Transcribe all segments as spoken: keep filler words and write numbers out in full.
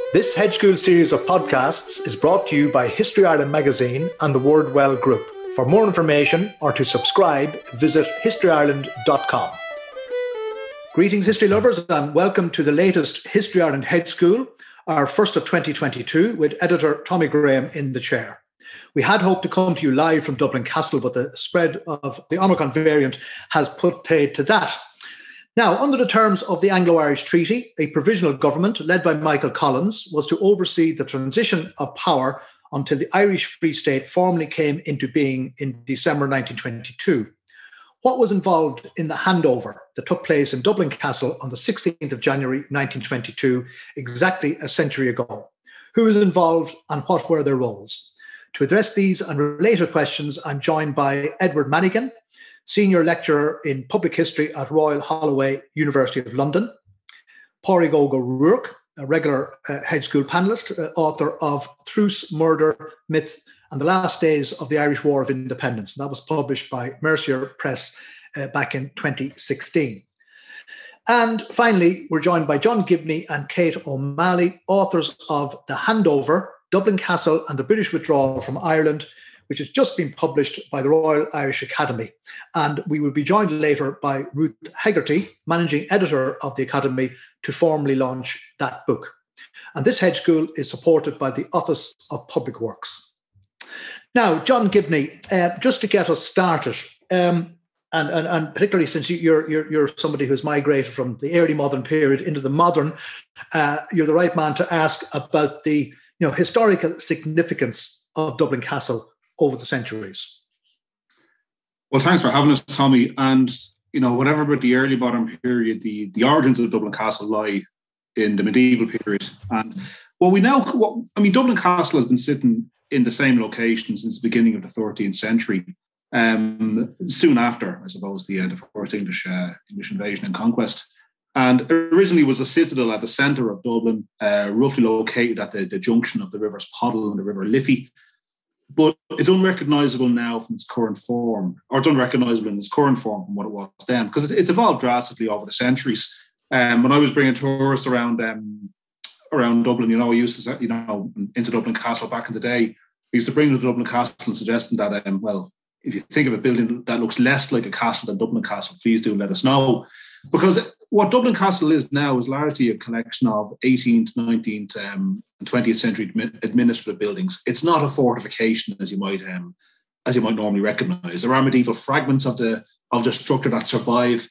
This Hedge School series of podcasts is brought to you by History Ireland magazine and the Wordwell Group. For more information or to subscribe, visit history ireland dot com. Greetings, history lovers, and welcome to the latest History Ireland Hedge School, our first of twenty twenty-two, with editor Tommy Graham in the chair. We had hoped to come to you live from Dublin Castle, but the spread of the Omicron variant has put paid to that. Now, under the terms of the Anglo-Irish Treaty, a provisional government led by Michael Collins was to oversee the transition of power until the Irish Free State formally came into being in December nineteen twenty-two. What was involved in the handover that took place in Dublin Castle on the sixteenth of January nineteen twenty-two, exactly a century ago? Who was involved and what were their roles? To address these and related questions, I'm joined by Edward Mannigan, Senior Lecturer in Public History at Royal Holloway, University of London; Pádraig Ó Ruarc, a regular uh, Hedge School panellist, uh, author of Truce, Murder, Myth and the Last Days of the Irish War of Independence. And that was published by Mercier Press uh, back in twenty sixteen. And finally, we're joined by John Gibney and Kate O'Malley, authors of The Handover, Dublin Castle and the British Withdrawal from Ireland, which has just been published by the Royal Irish Academy. And we will be joined later by Ruth Hegarty, Managing Editor of the Academy, to formally launch that book. And this Hedge School is supported by the Office of Public Works. Now, John Gibney, uh, just to get us started, um, and, and, and particularly since you're, you're, you're somebody who's migrated from the early modern period into the modern, uh, you're the right man to ask about the you know, historical significance of Dublin Castle over the centuries. Well, thanks for having us, Tommy. And, you know, whatever about the early modern period, the, the origins of Dublin Castle lie in the medieval period. And what we now, what, I mean, Dublin Castle has been sitting in the same location since the beginning of the thirteenth century. Um, soon after, I suppose, the, uh, the first English, uh, English invasion and conquest. And originally was a citadel at the centre of Dublin, uh, roughly located at the, the junction of the rivers Poddle and the River Liffey. But it's unrecognisable now from its current form, or it's unrecognisable in its current form from what it was then, because it's evolved drastically over the centuries. Um, when I was bringing tourists around um, around Dublin, you know, I used to, you know, into Dublin Castle back in the day, I used to bring them to Dublin Castle and suggesting that, um, well, if you think of a building that looks less like a castle than Dublin Castle, please do let us know. Because what Dublin Castle is now is largely a collection of eighteenth, nineteenth, um, and twentieth century administrative buildings. It's not a fortification as you might um, as you might normally recognise. There are medieval fragments of the of the structure that survive,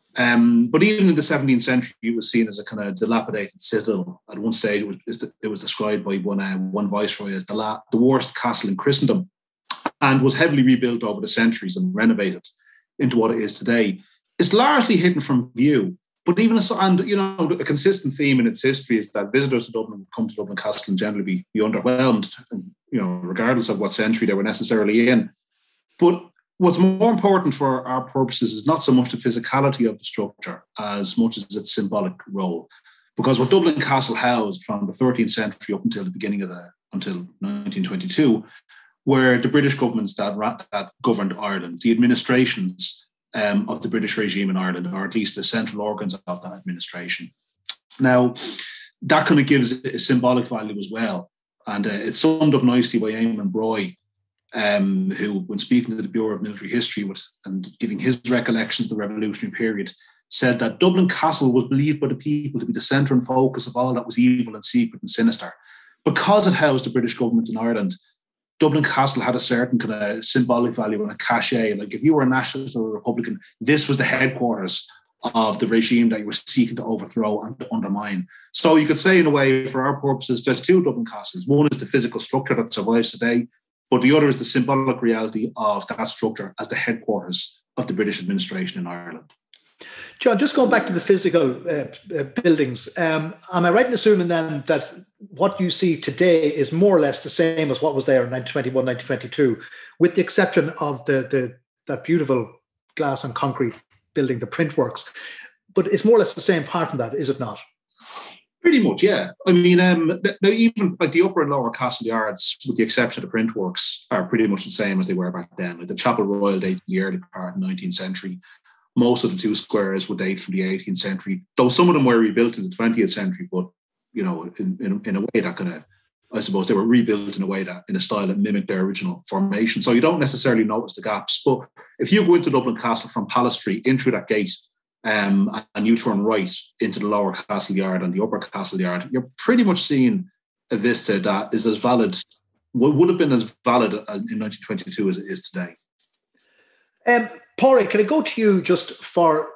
um, but even in the seventeenth century, it was seen as a kind of dilapidated citadel. At one stage, it was it was described by one uh, one viceroy as the la- the worst castle in Christendom, and was heavily rebuilt over the centuries and renovated into what it is today. It's largely hidden from view, but even as, and you know, a consistent theme in its history is that visitors to Dublin would come to Dublin Castle and generally be, be underwhelmed, and, you know, regardless of what century they were necessarily in. But what's more important for our purposes is not so much the physicality of the structure as much as its symbolic role, because what Dublin Castle housed from the thirteenth century up until the beginning of the until nineteen twenty-two were the British governments that that governed Ireland, the administrations Um, of the British regime in Ireland, or at least the central organs of that administration. Now, that kind of gives a symbolic value as well. And uh, it's summed up nicely by Eamon Broy, um, who, when speaking to the Bureau of Military History was, and giving his recollections of the revolutionary period, said that Dublin Castle was believed by the people to be the centre and focus of all that was evil and secret and sinister. Because it housed the British government in Ireland, Dublin Castle had a certain kind of symbolic value and a cachet. Like if you were a nationalist or a Republican, this was the headquarters of the regime that you were seeking to overthrow and to undermine. So you could say, in a way, for our purposes, there's two Dublin Castles. One is the physical structure that survives today, but the other is the symbolic reality of that structure as the headquarters of the British administration in Ireland. John, just going back to the physical uh, uh, buildings, um, am I right in assuming then that what you see today is more or less the same as what was there in nineteen twenty-one, nineteen twenty-two, with the exception of the, the that beautiful glass and concrete building, the Printworks, but it's more or less the same part from that, is it not? Pretty much, yeah. I mean, um, now even like the upper and lower Castle Yards, with the exception of the Printworks, are pretty much the same as they were back then. Like the Chapel Royal dates the early part of the nineteenth century. Most of the two squares would date from the eighteenth century, though some of them were rebuilt in the twentieth century, but you know, in, in, in a way that kind of, I suppose they were rebuilt in a way that, in a style that mimicked their original formation. So you don't necessarily notice the gaps. But if you go into Dublin Castle from Palace Street, in through that gate, um, and you turn right into the lower Castle Yard and the upper Castle Yard, you're pretty much seeing a vista that is as valid, would have been as valid in nineteen twenty-two as it is today. Um, Pádraig, can I go to you just for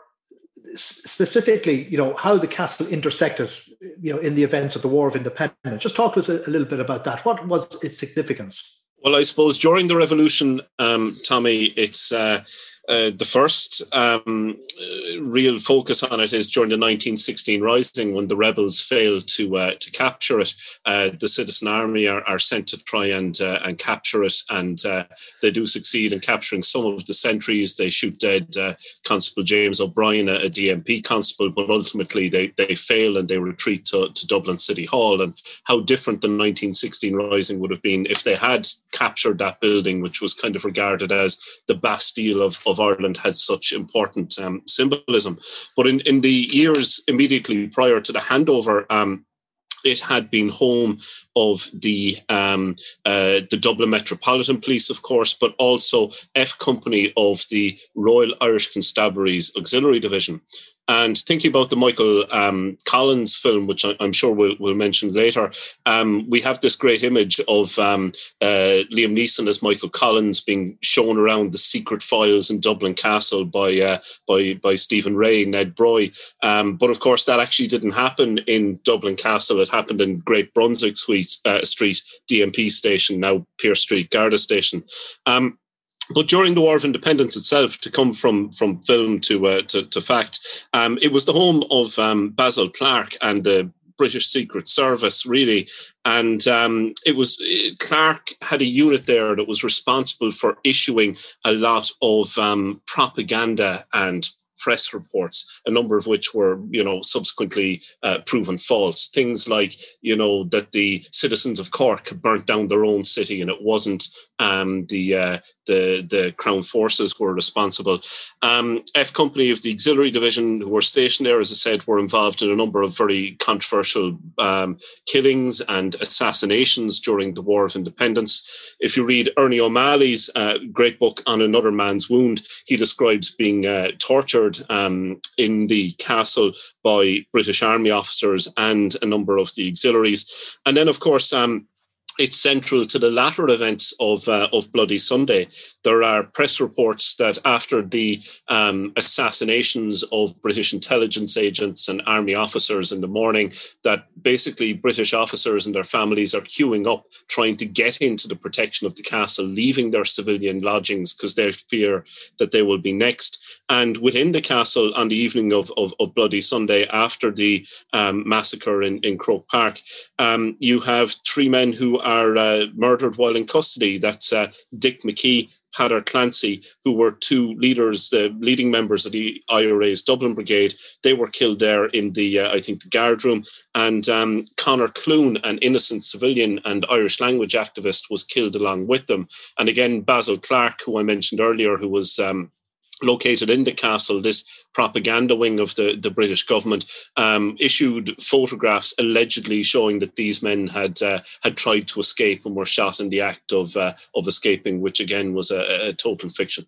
specifically, you know, how the castle intersected, you know, in the events of the War of Independence? Just talk to us a, a little bit about that. What was its significance? Well, I suppose during the revolution, um, Tommy, it's uh, uh, the first um, uh, real focus on it is during the nineteen sixteen Rising, when the rebels failed to uh, to capture it. Uh, the Citizen Army are, are sent to try and uh, and capture it, and uh, they do succeed in capturing some of the sentries. They shoot dead uh, Constable James O'Brien, a, a D M P constable, but ultimately they they fail and they retreat to, to Dublin City Hall. And how different the nineteen sixteen Rising would have been if they had captured that building, which was kind of regarded as the Bastille of, of Ireland, had such important um, symbolism. But in, in the years immediately prior to the handover, um, it had been home of the um, uh, the Dublin Metropolitan Police, of course, but also F Company of the Royal Irish Constabulary's Auxiliary Division. And thinking about the Michael um, Collins film, which I, I'm sure we'll, we'll mention later, um, we have this great image of um, uh, Liam Neeson as Michael Collins being shown around the secret files in Dublin Castle by uh, by by Stephen Ray, Ned Broy. Um, but of course, that actually didn't happen in Dublin Castle. It happened in Great Brunswick Street, uh, Street D M P station, now Pearse Street Garda station. Um, But during the War of Independence itself, to come from from film to uh, to, to fact, um, it was the home of um, Basil Clarke and the British Secret Service, really. And um, it was Clarke had a unit there that was responsible for issuing a lot of um, propaganda and press reports, a number of which were, you know, subsequently uh, proven false. Things like, you know, that the citizens of Cork had burnt down their own city and it wasn't um, the uh, the the Crown forces were responsible. Um, F Company of the Auxiliary Division, who were stationed there, as I said, were involved in a number of very controversial um, killings and assassinations during the War of Independence. If you read Ernie O'Malley's uh, great book On Another Man's Wound, he describes being uh, tortured Um, in the castle by British Army officers and a number of the auxiliaries. And then, of course, um, it's central to the latter events of uh, of Bloody Sunday. There are press reports that after the um, assassinations of British intelligence agents and army officers in the morning, that basically British officers and their families are queuing up, trying to get into the protection of the castle, leaving their civilian lodgings because they fear that they will be next. And within the castle on the evening of, of, of Bloody Sunday, after the um, massacre in, in Croke Park, um, you have three men who are uh, murdered while in custody. That's uh, Dick McKee, Peadar Clancy, who were two leaders, the leading members of the I R A's Dublin Brigade. They were killed there in the, uh, I think, the guard room. And um, Conor Clune, an innocent civilian and Irish language activist, was killed along with them. And again, Basil Clarke, who I mentioned earlier, who was um, located in the castle, this propaganda wing of the, the British government, um, issued photographs allegedly showing that these men had uh, had tried to escape and were shot in the act of uh, of escaping, which again was a, a total fiction.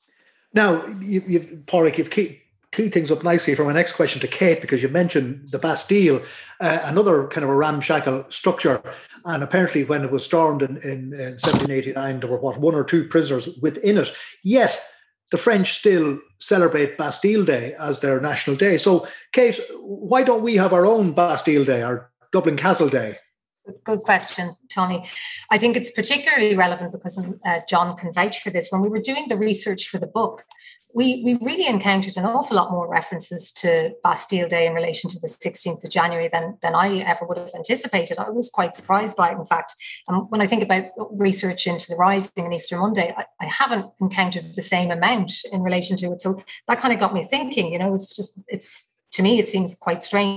Now, you, you've, Pádraig, you've key, key things up nicely for my next question to Kate, because you mentioned the Bastille, uh, another kind of a ramshackle structure. And apparently when it was stormed in, in, in seventeen eighty-nine, there were, what, one or two prisoners within it. Yet the French still celebrate Bastille Day as their national day. So, Kate, why don't we have our own Bastille Day, our Dublin Castle Day? Good question, Tony. I think it's particularly relevant because uh, John can vouch for this. When we were doing the research for the book, we, we really encountered an awful lot more references to Bastille Day in relation to the sixteenth of January than, than I ever would have anticipated. I was quite surprised by it, in fact. And when I think about research into the Rising and Easter Monday, I, I haven't encountered the same amount in relation to it. So that kind of got me thinking, you know, it's just, it's, to me, it seems quite strange, as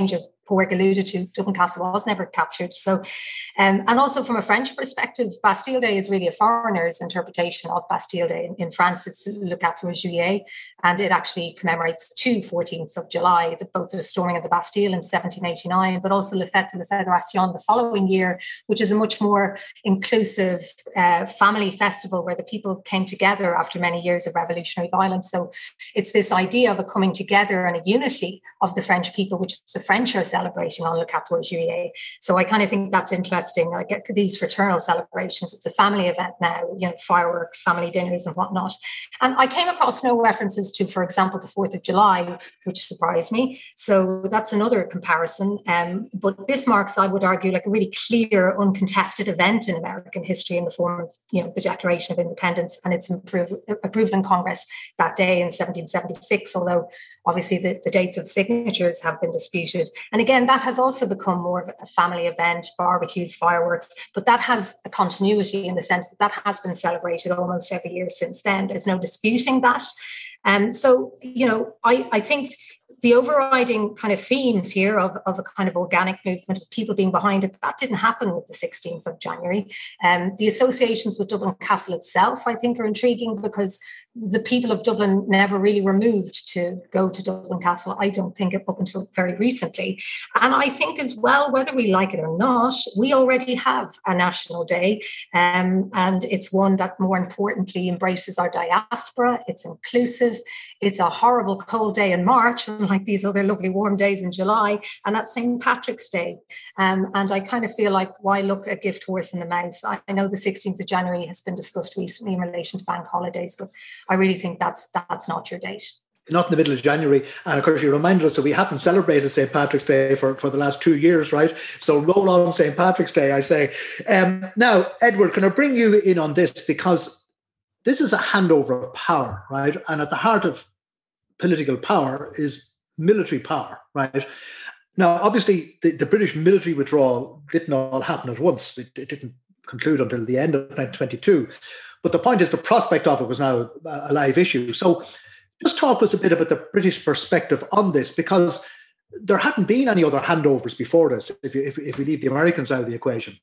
Padraig alluded to, Dublin Castle was never captured. So, um, and also from a French perspective, Bastille Day is really a foreigner's interpretation of Bastille Day. In, in France, it's Le quatre juillet, and it actually commemorates two fourteenths of July, the, both the storming of the Bastille in seventeen eighty-nine, but also Le Fête de la Fédération the following year, which is a much more inclusive uh, family festival where the people came together after many years of revolutionary violence. So it's this idea of a coming together and a unity of the French people, which the French are celebrating on Le quatre juillet. So I kind of think that's interesting. Like these fraternal celebrations, it's a family event now, you know, fireworks, family dinners and whatnot. And I came across no references to, for example, the fourth of July, which surprised me. So that's another comparison. Um, but this marks, I would argue, like a really clear, uncontested event in American history in the form of, you know, the Declaration of Independence and its approved, approved in Congress that day in seventeen seventy-six, although obviously the, the dates of signatures have been disputed. And again, that has also become more of a family event, barbecues, fireworks, but that has a continuity in the sense that that has been celebrated almost every year since then. There's no disputing that. And um, so, you know, I, I think the overriding kind of themes here of, of a kind of organic movement of people being behind it, that didn't happen with the sixteenth of January. Um, the associations with Dublin Castle itself, I think, are intriguing because the people of Dublin never really were moved to go to Dublin Castle, I don't think, up until very recently. And I think as well, whether we like it or not, we already have a national day. Um, and it's one that more importantly embraces our diaspora. It's inclusive. It's a horrible cold day in March, unlike these other lovely warm days in July. And that's Saint Patrick's Day. Um, and I kind of feel like, why look a gift horse in the mouth? I, I know the sixteenth of January has been discussed recently in relation to bank holidays, but I really think that's that's not your date. Not in the middle of January. And of course, you reminded us that we haven't celebrated Saint Patrick's Day for, for the last two years, right? So roll on Saint Patrick's Day, I say. Um, now, Edward, can I bring you in on this? Because this is a handover of power, right? And at the heart of political power is military power, right? Now, obviously, the, the British military withdrawal didn't all happen at once. It, it didn't conclude until the end of nineteen twenty-two. But the point is the prospect of it was now a live issue. So just talk to us a bit about the British perspective on this, because there hadn't been any other handovers before this, if, you, if, if we leave the Americans out of the equation.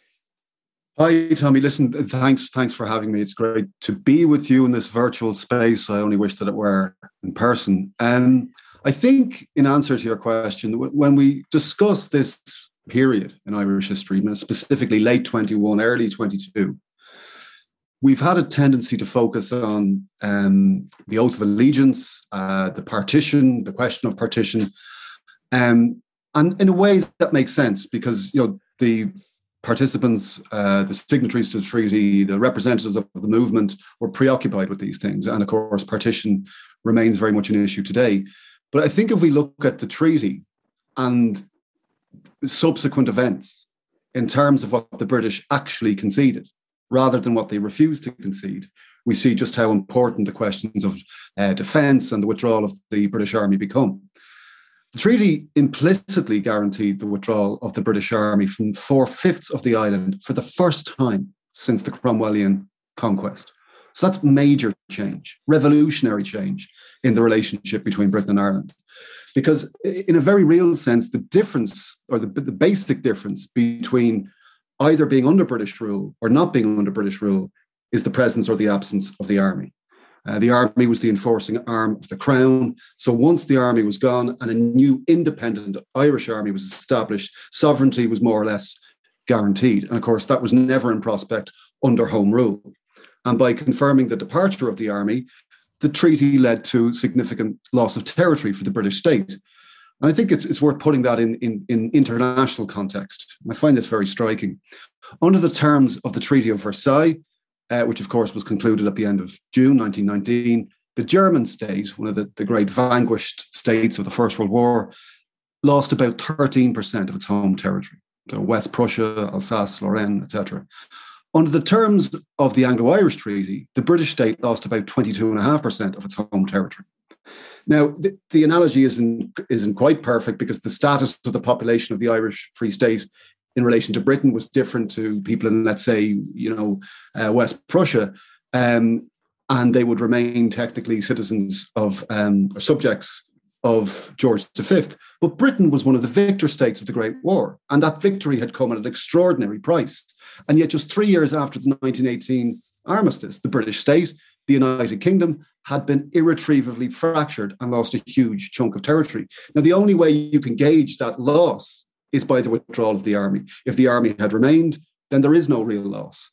Hi, Tommy. Listen, thanks thanks for having me. It's great to be with you in this virtual space. I only wish that it were in person. Um, I think in answer to your question, when we discuss this period in Irish history, specifically late twenty-one, early twenty-two, we've had a tendency to focus on um, the oath of allegiance, uh, the partition, the question of partition, um, and in a way that makes sense because, you know, the participants, uh, the signatories to the treaty, the representatives of the movement were preoccupied with these things, and of course, partition remains very much an issue today. But I think if we look at the treaty and subsequent events in terms of what the British actually conceded, rather than what they refused to concede, we see just how important the questions of uh, defence and the withdrawal of the British Army become. The treaty implicitly guaranteed the withdrawal of the British Army from four-fifths of the island for the first time since the Cromwellian conquest. So that's major change, revolutionary change in the relationship between Britain and Ireland. Because in a very real sense, the difference, or the, the basic difference between either being under British rule or not being under British rule is the presence or the absence of the army. Uh, the army was the enforcing arm of the crown. So once the army was gone and a new independent Irish army was established, sovereignty was more or less guaranteed. And of course, that was never in prospect under Home Rule. And by confirming the departure of the army, the treaty led to significant loss of territory for the British state. And I think it's, it's worth putting that in, in, in international context. I find this very striking. Under the terms of the Treaty of Versailles, uh, which of course was concluded at the end of June nineteen nineteen, the German state, one of the, the great vanquished states of the First World War, lost about thirteen percent of its home territory. So West Prussia, Alsace, Lorraine, et cetera. Under the terms of the Anglo-Irish Treaty, the British state lost about twenty-two point five percent of its home territory. Now, the, the analogy isn't, isn't quite perfect because the status of the population of the Irish Free State in relation to Britain was different to people in, let's say, you know, uh, West Prussia, um, and they would remain technically citizens of um, or subjects of George the Fifth. But Britain was one of the victor states of the Great War, and that victory had come at an extraordinary price. And yet just three years after the nineteen eighteen armistice, the British state, the United Kingdom, had been irretrievably fractured and lost a huge chunk of territory. Now, the only way you can gauge that loss is by the withdrawal of the army. If the army had remained, then there is no real loss.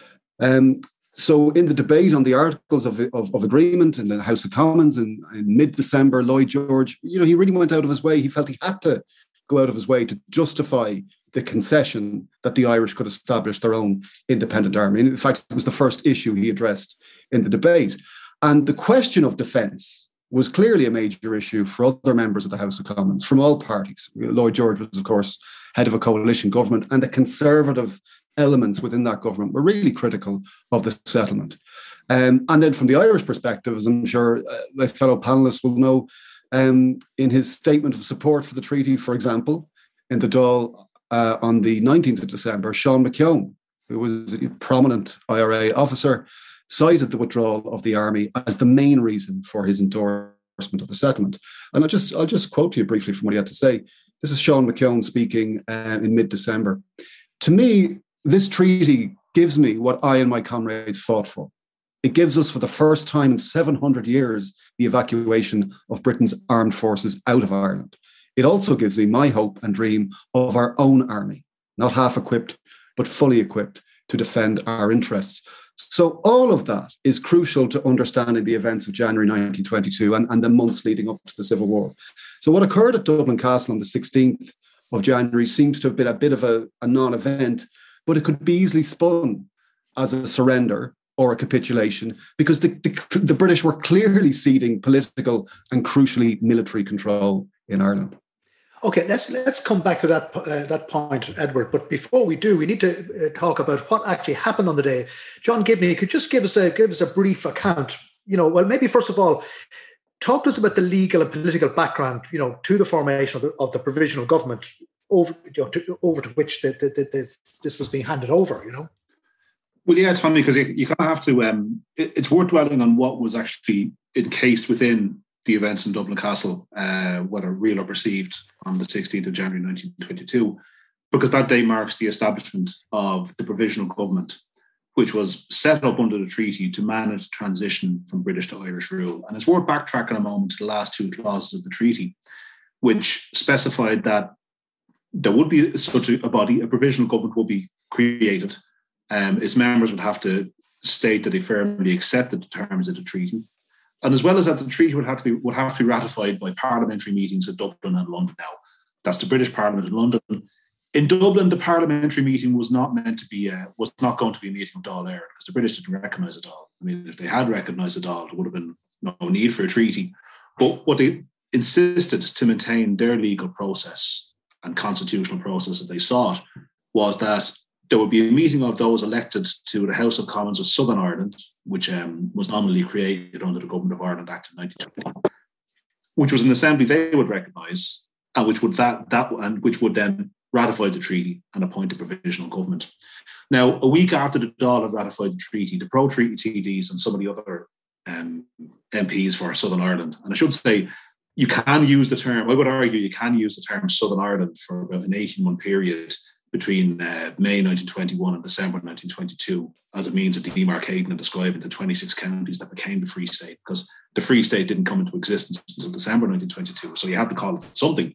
Um, so in the debate on the Articles of, of, of Agreement in the House of Commons in, in mid-December, Lloyd George, you know, he really went out of his way. He felt he had to go out of his way to justify the concession that the Irish could establish their own independent army. And in fact, it was the first issue he addressed in the debate. And the question of defence was clearly a major issue for other members of the House of Commons from all parties. Lloyd George was, of course, head of a coalition government, and the conservative elements within that government were really critical of the settlement. Um, and then from the Irish perspective, as I'm sure uh, my fellow panellists will know, um, in his statement of support for the treaty, for example, in the Dáil uh, on the nineteenth of December, Sean McKeown, who was a prominent I R A officer, cited the withdrawal of the army as the main reason for his endorsement of the settlement. And I'll just, I'll just quote to you briefly from what he had to say. This is Sean McKeown speaking uh, in mid-December. To me, this treaty gives me what I and my comrades fought for. It gives us, for the first time in seven hundred years, the evacuation of Britain's armed forces out of Ireland. It also gives me my hope and dream of our own army, not half-equipped, but fully equipped to defend our interests. So all of that is crucial to understanding the events of January nineteen twenty-two and, and the months leading up to the Civil War. So what occurred at Dublin Castle on the sixteenth of January seems to have been a bit of a, a non-event, but it could be easily spun as a surrender or a capitulation because the, the, the British were clearly ceding political and crucially military control in Ireland. Okay, let's let's come back to that uh, that point, Edward. But before we do, we need to uh, talk about what actually happened on the day. John Gibney, could you just give us a give us a brief account. You know, well, maybe first of all, talk to us about the legal and political background. You know, to the formation of the, of the provisional government over you know, to, over to which the, the, the, the, this was being handed over. You know. Well, yeah, it's funny because you, you kind of have to. Um, it, it's worth dwelling on what was actually encased within the events in Dublin Castle, uh, whether real or perceived, on the sixteenth of January nineteen twenty-two, because that day marks the establishment of the provisional government, which was set up under the treaty to manage the transition from British to Irish rule. And it's worth backtracking a moment to the last two clauses of the treaty, which specified that there would be such a body, a provisional government will be created. Um, its members would have to state that they firmly accepted the terms of the treaty. And as well as that, the treaty would have to be would have to be ratified by parliamentary meetings at Dublin and London now. That's the British Parliament in London. In Dublin, the parliamentary meeting was not meant to be, uh, was not going to be a meeting of Dáil Éireann because the British didn't recognise the Dáil. I mean, if they had recognised the Dáil, there would have been no need for a treaty. But what they insisted to maintain their legal process and constitutional process that they sought was that there would be a meeting of those elected to the House of Commons of Southern Ireland, which um, was nominally created under the Government of Ireland Act of nineteen twenty-one, which was an assembly they would recognise, and which would that that and which would then ratify the treaty and appoint a provisional government. Now, a week after the Dáil had ratified the treaty, the pro-treaty T Ds and some of the other um, M Ps for Southern Ireland, and I should say, you can use the term. I would argue you can use the term Southern Ireland for about an eighteen-month period between uh, May nineteen twenty-one and December nineteen twenty-two as a means of demarcating and describing the twenty-six counties that became the Free State, because the Free State didn't come into existence until December nineteen twenty-two, so you have to call it something.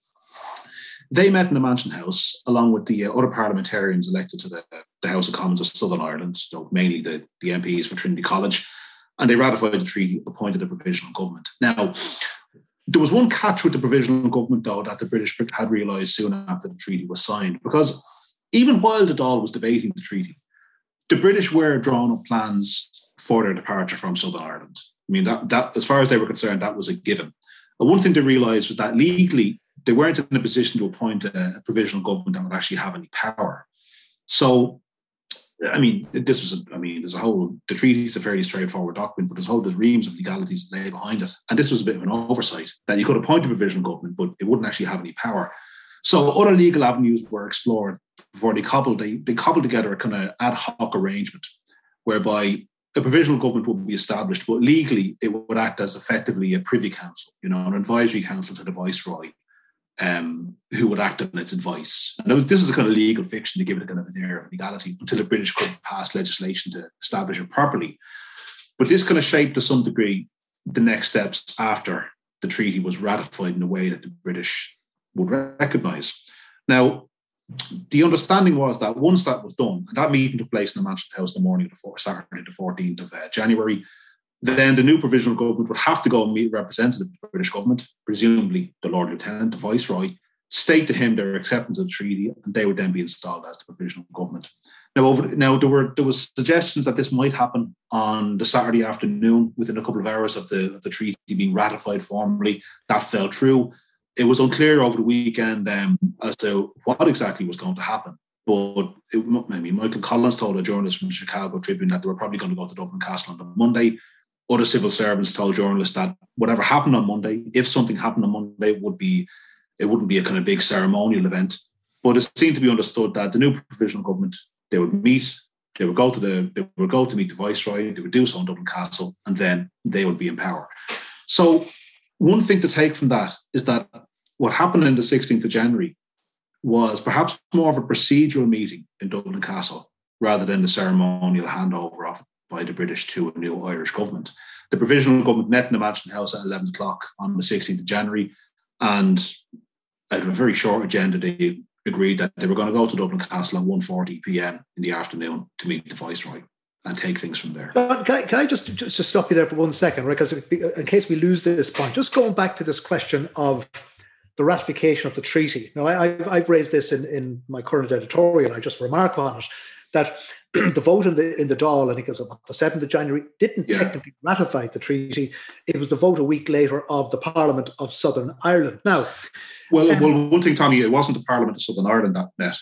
They met in the Mansion House along with the uh, other parliamentarians elected to the, uh, the House of Commons of Southern Ireland, so mainly the, the M Ps for Trinity College, and they ratified the treaty, appointed a provisional government. Now, there was one catch with the provisional government, though, that the British had realised soon after the treaty was signed, because even while the Dáil was debating the treaty, the British were drawing up plans for their departure from Southern Ireland. I mean, that, that as far as they were concerned, that was a given. And one thing they realised was that legally, they weren't in a position to appoint a, a provisional government that would actually have any power. So, I mean, this was, a, I mean, there's a whole, the treaty is a fairly straightforward document, but there's a whole, there's reams of legalities that lay behind it. And this was a bit of an oversight that you could appoint a provisional government, but it wouldn't actually have any power. So other legal avenues were explored before they cobbled, they, they cobbled together a kind of ad hoc arrangement whereby a provisional government would be established, but legally it would act as effectively a privy council, you know, an advisory council to the viceroy, um, who would act on its advice. And was, this was a kind of legal fiction to give it a kind of an air of legality until the British could pass legislation to establish it properly. But this kind of shaped to some degree the next steps after the treaty was ratified in a way that the British would recognise. Now, the understanding was that once that was done, and that meeting took place in the Mansion House the morning of the Saturday, the fourteenth of uh, January, then the new provisional government would have to go and meet a representative of the British government, presumably the Lord Lieutenant, the Viceroy, state to him their acceptance of the treaty, and they would then be installed as the provisional government. Now, over, now there were there was suggestions that this might happen on the Saturday afternoon, within a couple of hours of the, of the treaty being ratified formally. That fell through. It was unclear over the weekend um, as to what exactly was going to happen. But it, I mean, Michael Collins told a journalist from the Chicago Tribune that they were probably going to go to Dublin Castle on Monday. Other civil servants told journalists that whatever happened on Monday, if something happened on Monday, would be it wouldn't be a kind of big ceremonial event. But it seemed to be understood that the new provisional government, they would meet, they would go to the they would go to meet the Viceroy, they would do so in Dublin Castle, and then they would be in power. So one thing to take from that is that what happened on the sixteenth of January was perhaps more of a procedural meeting in Dublin Castle rather than the ceremonial handover of it by the British to a new Irish government. The provisional government met in the Mansion House at eleven o'clock on the sixteenth of January, and out of a very short agenda, they agreed that they were going to go to Dublin Castle at one forty p.m. in the afternoon to meet the Viceroy and take things from there. Can I, can I just, just stop you there for one second, right? Because in case we lose this point, just going back to this question of the ratification of the treaty. Now, I, I've, I've raised this in, in my current editorial. I just remark on it that the vote in the in the Dáil, I think it was the seventh of January, didn't yeah. technically ratify the treaty. It was the vote a week later of the Parliament of Southern Ireland. Now, well, um, well, one thing, Tommy, it wasn't the Parliament of Southern Ireland that met.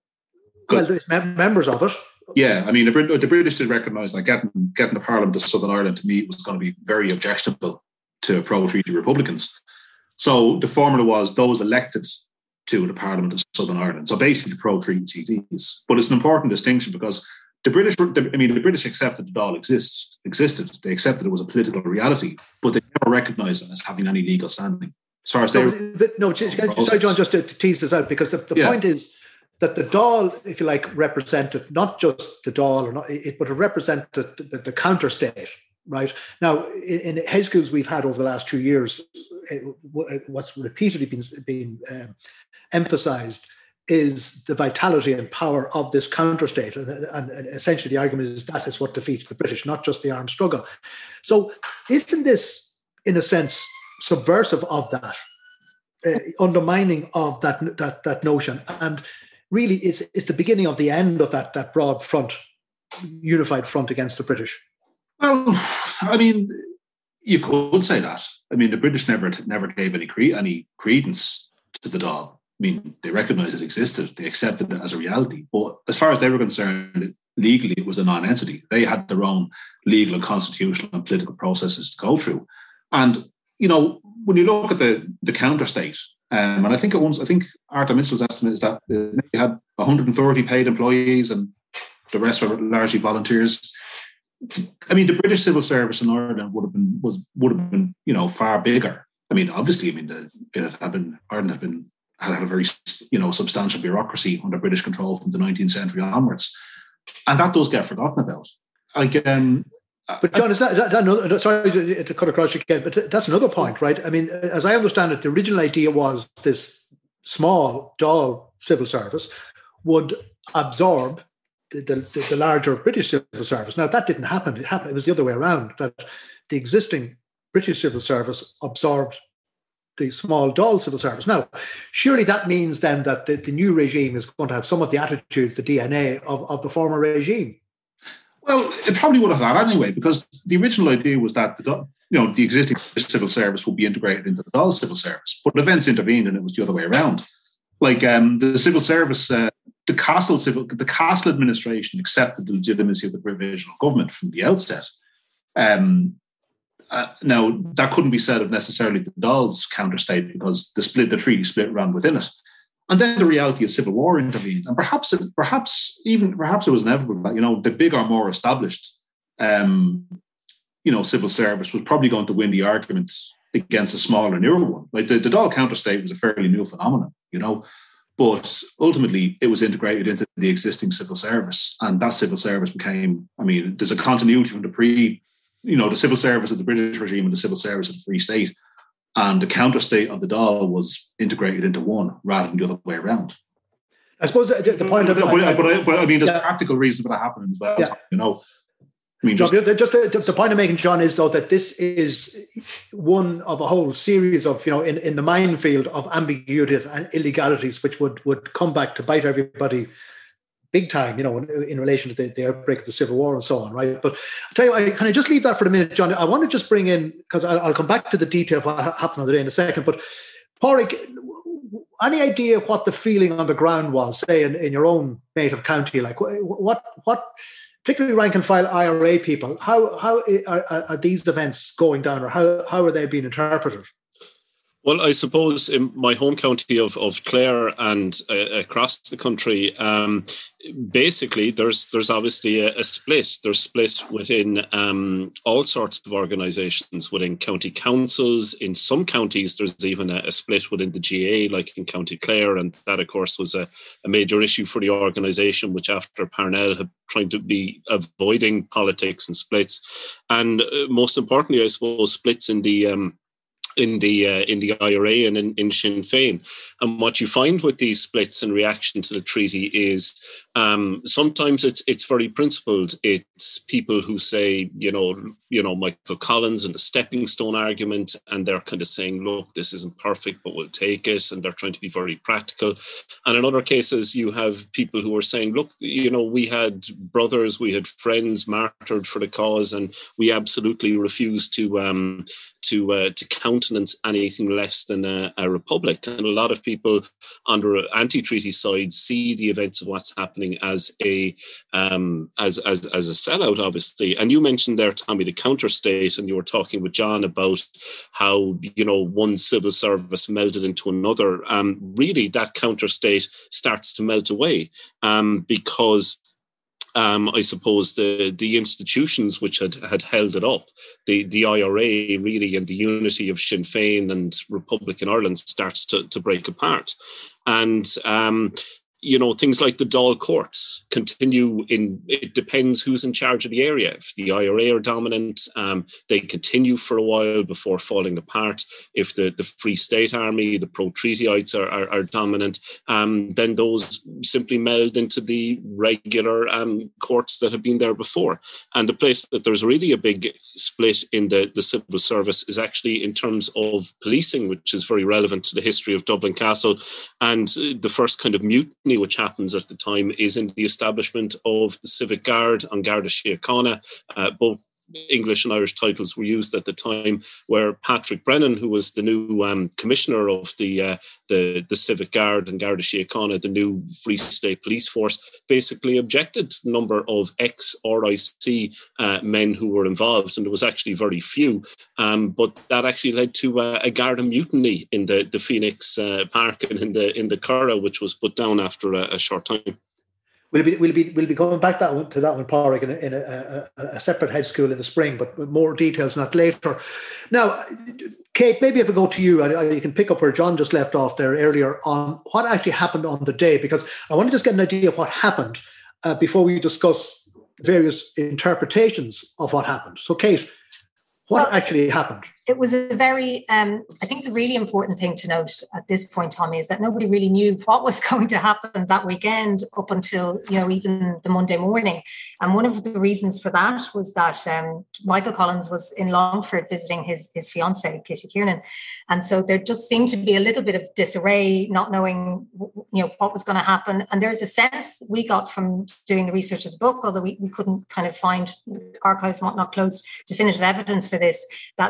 Well, there's mem- members of it. Yeah, I mean, the, the British did recognise that getting getting the Parliament of Southern Ireland to meet was going to be very objectionable to pro-treaty Republicans. So the formula was those elected to the Parliament of Southern Ireland. So basically the pro-treaty C Ds. But it's an important distinction because the British, the, I mean, the British accepted the Dáil exists, existed. They accepted it was a political reality, but they never recognised it as having any legal standing. As far as they no, were, but no, sorry, John, just to, to tease this out, because the, the yeah. point is that the Dáil, if you like, represented not just the Dáil, or not, it, but it represented the, the, the counter-state. Right now, in, in hedge schools we've had over the last two years, it, what's repeatedly been, been um, emphasised is the vitality and power of this counter-state, and, and, and essentially the argument is that is what defeats the British, not just the armed struggle. So, isn't this, in a sense, subversive of that, uh, undermining of that that that notion, and really it's it's the beginning of the end of that that broad front, unified front against the British? Well, I mean, you could say that. I mean, the British never never gave any cre- any credence to the Dáil. I mean, they recognised it existed. They accepted it as a reality. But as far as they were concerned, legally, it was a non-entity. They had their own legal and constitutional and political processes to go through. And, you know, when you look at the, the counter-state, um, and I think it once, I think Arthur Mitchell's estimate is that they had one hundred thirty paid employees and the rest were largely volunteers. I mean, the British civil service in Ireland would have been was would have been, you know, far bigger. I mean, obviously, I mean, the, it had been Ireland had been had, had a very, you know, substantial bureaucracy under British control from the nineteenth century onwards, and that does get forgotten about. Again, but John, is that, is that another, sorry to cut across you again, but that's another point, right? I mean, as I understand it, the original idea was this small Dáil civil service would absorb The, the, the larger British civil service. Now, that didn't happen. It happened. It was the other way around, that the existing British civil service absorbed the small Dáil civil service. Now, surely that means then that the, the new regime is going to have some of the attitudes, the D N A of, of the former regime. Well, it probably would have that anyway, because the original idea was that the, you know, the existing civil service would be integrated into the Dáil civil service, but events intervened and it was the other way around. Like um, the civil service, uh, the Castle civil, the Castle administration accepted the legitimacy of the provisional government from the outset. Um, uh, now that couldn't be said of necessarily the Dáil's counter-state because the split, the treaty split around within it, and then the reality of civil war intervened, and perhaps, it, perhaps even perhaps it was inevitable that, you know, the bigger, more established um, you know, civil service was probably going to win the arguments against a smaller, newer one. Like the, the Dáil counter-state was a fairly new phenomenon, you know, but ultimately it was integrated into the existing civil service, and that civil service became, I mean, there's a continuity from the pre, you know, the civil service of the British regime and the civil service of the Free State, and the counter-state of the Dáil was integrated into one rather than the other way around. I suppose the point of but, I, but, I, but I mean, there's yeah. practical reason for that happening as well. Yeah. You know, I mean, just, just, just the, the point I'm making, John, is though that this is one of a whole series of, you know, in, in the minefield of ambiguities and illegalities, which would would come back to bite everybody big time, you know, in, in relation to the, the outbreak of the Civil War and so on, right? But I'll tell you, I kind of just leave that for a minute, John. I want to just bring in, because I'll, I'll come back to the detail of what happened on the day in a second, but Pádraig, any idea what the feeling on the ground was, say, in, in your own native county? Like, what, what, particularly rank and file I R A people, how how are, are these events going down, or how, how are they being interpreted? Well, I suppose in my home county of, of Clare and uh, across the country, um, basically there's there's obviously a, a split. There's split within um, all sorts of organisations, within county councils. In some counties, there's even a, a split within the G A, like in County Clare, and that, of course, was a, a major issue for the organisation, which after Parnell had trying to be avoiding politics and splits. And uh, most importantly, I suppose, splits in the um, in the uh, in the I R A and in, in Sinn Féin. And what you find with these splits in reaction to the treaty is um, sometimes it's it's very principled. It's people who say, you know, you know, Michael Collins and the stepping stone argument, and they're kind of saying, look, this isn't perfect, but we'll take it. And they're trying to be very practical. And in other cases, you have people who are saying, look, you know, we had brothers, we had friends martyred for the cause, and we absolutely refuse to um, to uh, to countenance anything less than a, a republic. And a lot of people on the anti-treaty side see the events of what's happening as a um, as as as a sellout, obviously. And you mentioned there, Tommy, the counter-state, and you were talking with John about how, you know, one civil service melded into another. Um, really, that counter-state starts to melt away um, because Um, I suppose the the institutions which had, had held it up, the, the I R A really, and the unity of Sinn Féin and Republican Ireland starts to, to break apart. And, um, you know, things like the Dáil courts continue in, it depends who's in charge of the area. If the I R A are dominant, um, they continue for a while before falling apart. If the, the Free State Army, the pro-treatyites are, are, are dominant, um, then those simply meld into the regular um, courts that have been there before. And the place that there's really a big split in the, the civil service is actually in terms of policing, which is very relevant to the history of Dublin Castle. And the first kind of mutiny which happens at the time is in the establishment of the Civic Guard on Garda Síochána. Uh, both English and Irish titles were used at the time, where Patrick Brennan, who was the new um, commissioner of the, uh, the the Civic Guard and Garda Síochána, the new Free State Police Force, basically objected to the number of ex-R I C uh, men who were involved, and there was actually very few. Um, but that actually led to uh, a Garda mutiny in the the Phoenix uh, Park and in the in the Curragh, which was put down after a, a short time. We'll be we'll be we'll be going back that one to that one, Pádraig, in, a, in a, a, a separate head school in the spring, but with more details on that later. Now, Kate, maybe if I go to you, I, I, you can pick up where John just left off there earlier on what actually happened on the day, because I want to just get an idea of what happened uh, before we discuss various interpretations of what happened. So, Kate, what well, actually happened? It was a very, um, I think the really important thing to note at this point, Tommy, is that nobody really knew what was going to happen that weekend up until, you know, even the Monday morning. And one of the reasons for that was that um, Michael Collins was in Longford visiting his, his fiancée, Kitty Kiernan. And so there just seemed to be a little bit of disarray, not knowing, you know, what was going to happen. And there's a sense we got from doing the research of the book, although we, we couldn't kind of find archives and whatnot closed, definitive evidence for this, that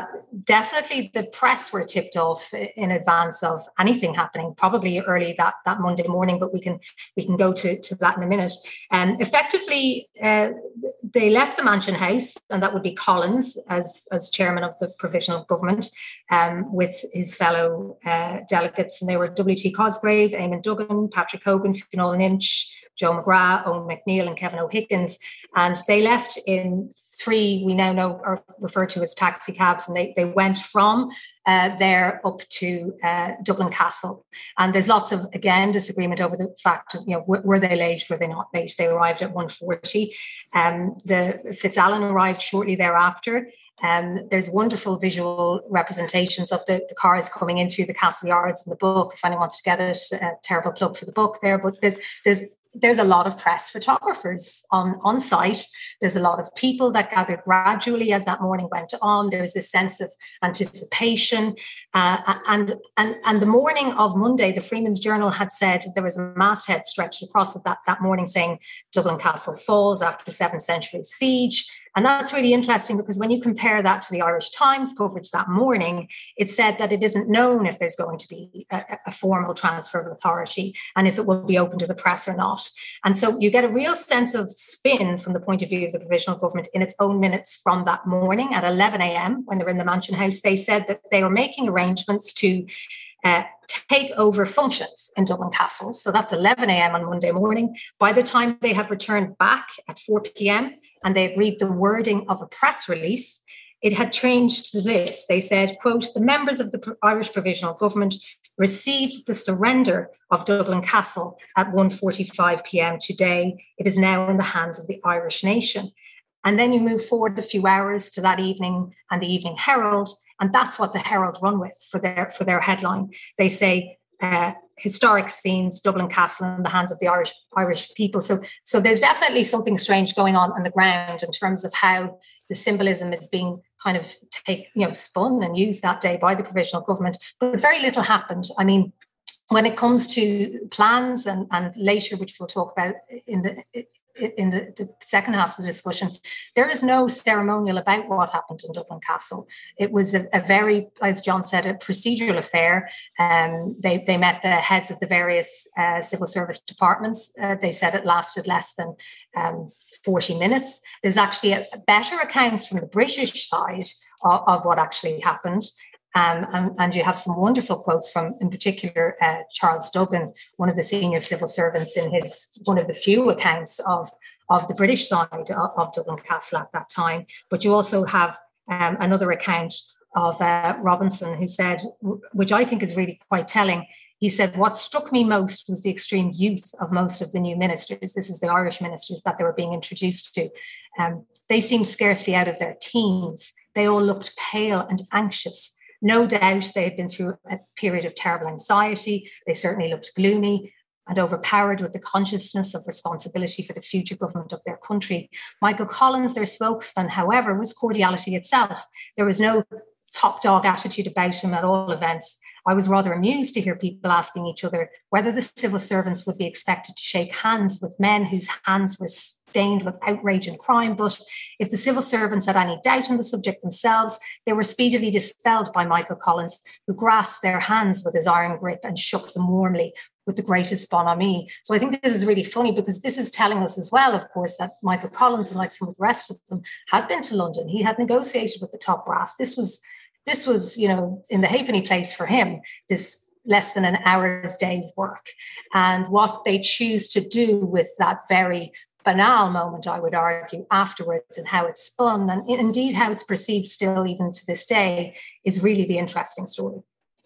definitely the press were tipped off in advance of anything happening, probably early that, that Monday morning, but we can we can go to, to that in a minute. And um, effectively, uh, they left the Mansion House, and that would be Collins as, as chairman of the provisional government, um, with his fellow uh, delegates. And they were W T Cosgrave, Eamon Duggan, Patrick Hogan, Fionnuala Lynch, Joe McGrath, Owen McNeill and Kevin O'Higgins. And they left in three, we now know are referred to as taxi cabs, and they, they went from uh, there up to uh, Dublin Castle. And there's lots of, again, disagreement over the fact of, you know, were, were they late, were they not late? They arrived at one forty. Um, the Fitzalan arrived shortly thereafter. Um, there's wonderful visual representations of the, the cars coming in through the castle yards in the book. If anyone wants to get it, a terrible plug for the book there. But there's there's there's a lot of press photographers on, on site. There's a lot of people that gathered gradually as that morning went on. There's a sense of anticipation. Uh, and, and, and the morning of Monday, the Freeman's Journal had said there was a masthead stretched across it that, that morning saying Dublin Castle falls after seventh century siege. And that's really interesting because when you compare that to the Irish Times coverage that morning, it said that it isn't known if there's going to be a, a formal transfer of authority and if it will be open to the press or not. And so you get a real sense of spin from the point of view of the provisional government in its own minutes from that morning at eleven a.m. when they're in the Mansion House. They said that they were making arrangements to uh, take over functions in Dublin Castle. So that's eleven a.m. on Monday morning. By the time they have returned back at four p.m. and they agreed the wording of a press release, it had changed to this. They said, quote, the members of the Irish Provisional Government received the surrender of Dublin Castle at one forty-five p.m. today. It is now in the hands of the Irish nation. And then you move forward a few hours to that evening and the Evening Herald, and that's what the Herald run with for their for their headline. They say, uh, historic scenes, Dublin Castle in the hands of the Irish Irish people. So, so there's definitely something strange going on on the ground in terms of how the symbolism is being kind of take, you know, spun and used that day by the provisional government. But very little happened. I mean, when it comes to plans and, and later, which we'll talk about in the in the, the second half of the discussion, there is no ceremonial about what happened in Dublin Castle. It was a, a very, as John said, a procedural affair. Um, they, they met the heads of the various uh, civil service departments. Uh, they said it lasted less than um, forty minutes. There's actually a, a better accounts from the British side of, of what actually happened. Um, and, and you have some wonderful quotes from, in particular, uh, Charles Duggan, one of the senior civil servants, in his one of the few accounts of, of the British side of, of Dublin Castle at that time. But you also have um, another account of uh, Robinson, who said, which I think is really quite telling. He said, what struck me most was the extreme youth of most of the new ministers. This is the Irish ministers that they were being introduced to. Um, they seemed scarcely out of their teens. They all looked pale and anxious. No doubt they had been through a period of terrible anxiety. They certainly looked gloomy and overpowered with the consciousness of responsibility for the future government of their country. Michael Collins, their spokesman, however, was cordiality itself. There was no top dog attitude about him at all events. I was rather amused to hear people asking each other whether the civil servants would be expected to shake hands with men whose hands were stained with outrage and crime. But if the civil servants had any doubt on the subject themselves, they were speedily dispelled by Michael Collins, who grasped their hands with his iron grip and shook them warmly with the greatest bonhomie. So I think this is really funny, because this is telling us as well, of course, that Michael Collins, and like some of the rest of them, had been to London. He had negotiated with the top brass. This was This was, you know, in the halfpenny place for him, this less than an hour's day's work. And what they choose to do with that very banal moment, I would argue, afterwards, and how it's spun, and indeed how it's perceived still even to this day, is really the interesting story.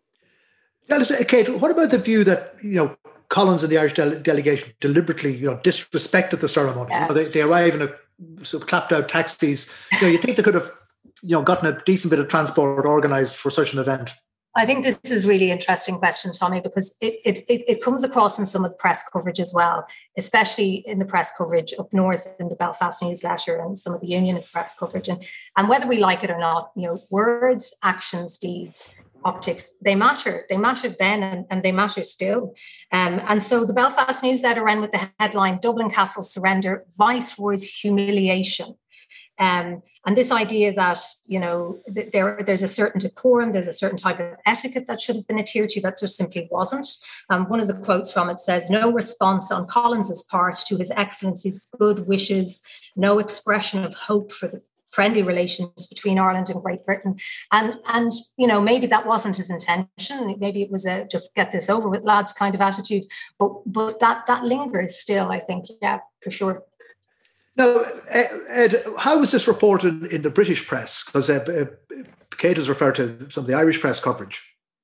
Yeah, listen, Kate, what about the view that, you know, Collins and the Irish dele- delegation deliberately, you know, disrespected the ceremony? Yeah. You know, they, they arrive in a sort of clapped out taxis. You know, you think they could have, you know, gotten a decent bit of transport organised for such an event? I think this is a really interesting question, Tommy, because it, it it comes across in some of the press coverage as well, especially in the press coverage up north in the Belfast newsletter and some of the unionist press coverage. And, and whether we like it or not, you know, words, actions, deeds, optics, they matter. They mattered then and, and they matter still. Um, and so the Belfast newsletter ran with the headline, Dublin Castle surrender, Viceroy's humiliation. Um, and this idea that, you know, th- there there's a certain decorum, there's a certain type of etiquette that should have been adhered to, that just simply wasn't. Um, one of the quotes from it says, "No response on Collins's part to His Excellency's good wishes, no expression of hope for the friendly relations between Ireland and Great Britain." And, and you know, maybe that wasn't his intention. Maybe it was a just get this over with, lads kind of attitude. But but that that lingers still, I think, yeah, for sure. Now, Ed, how was this reported in the British press? Because uh, Kate has referred to some of the Irish press coverage.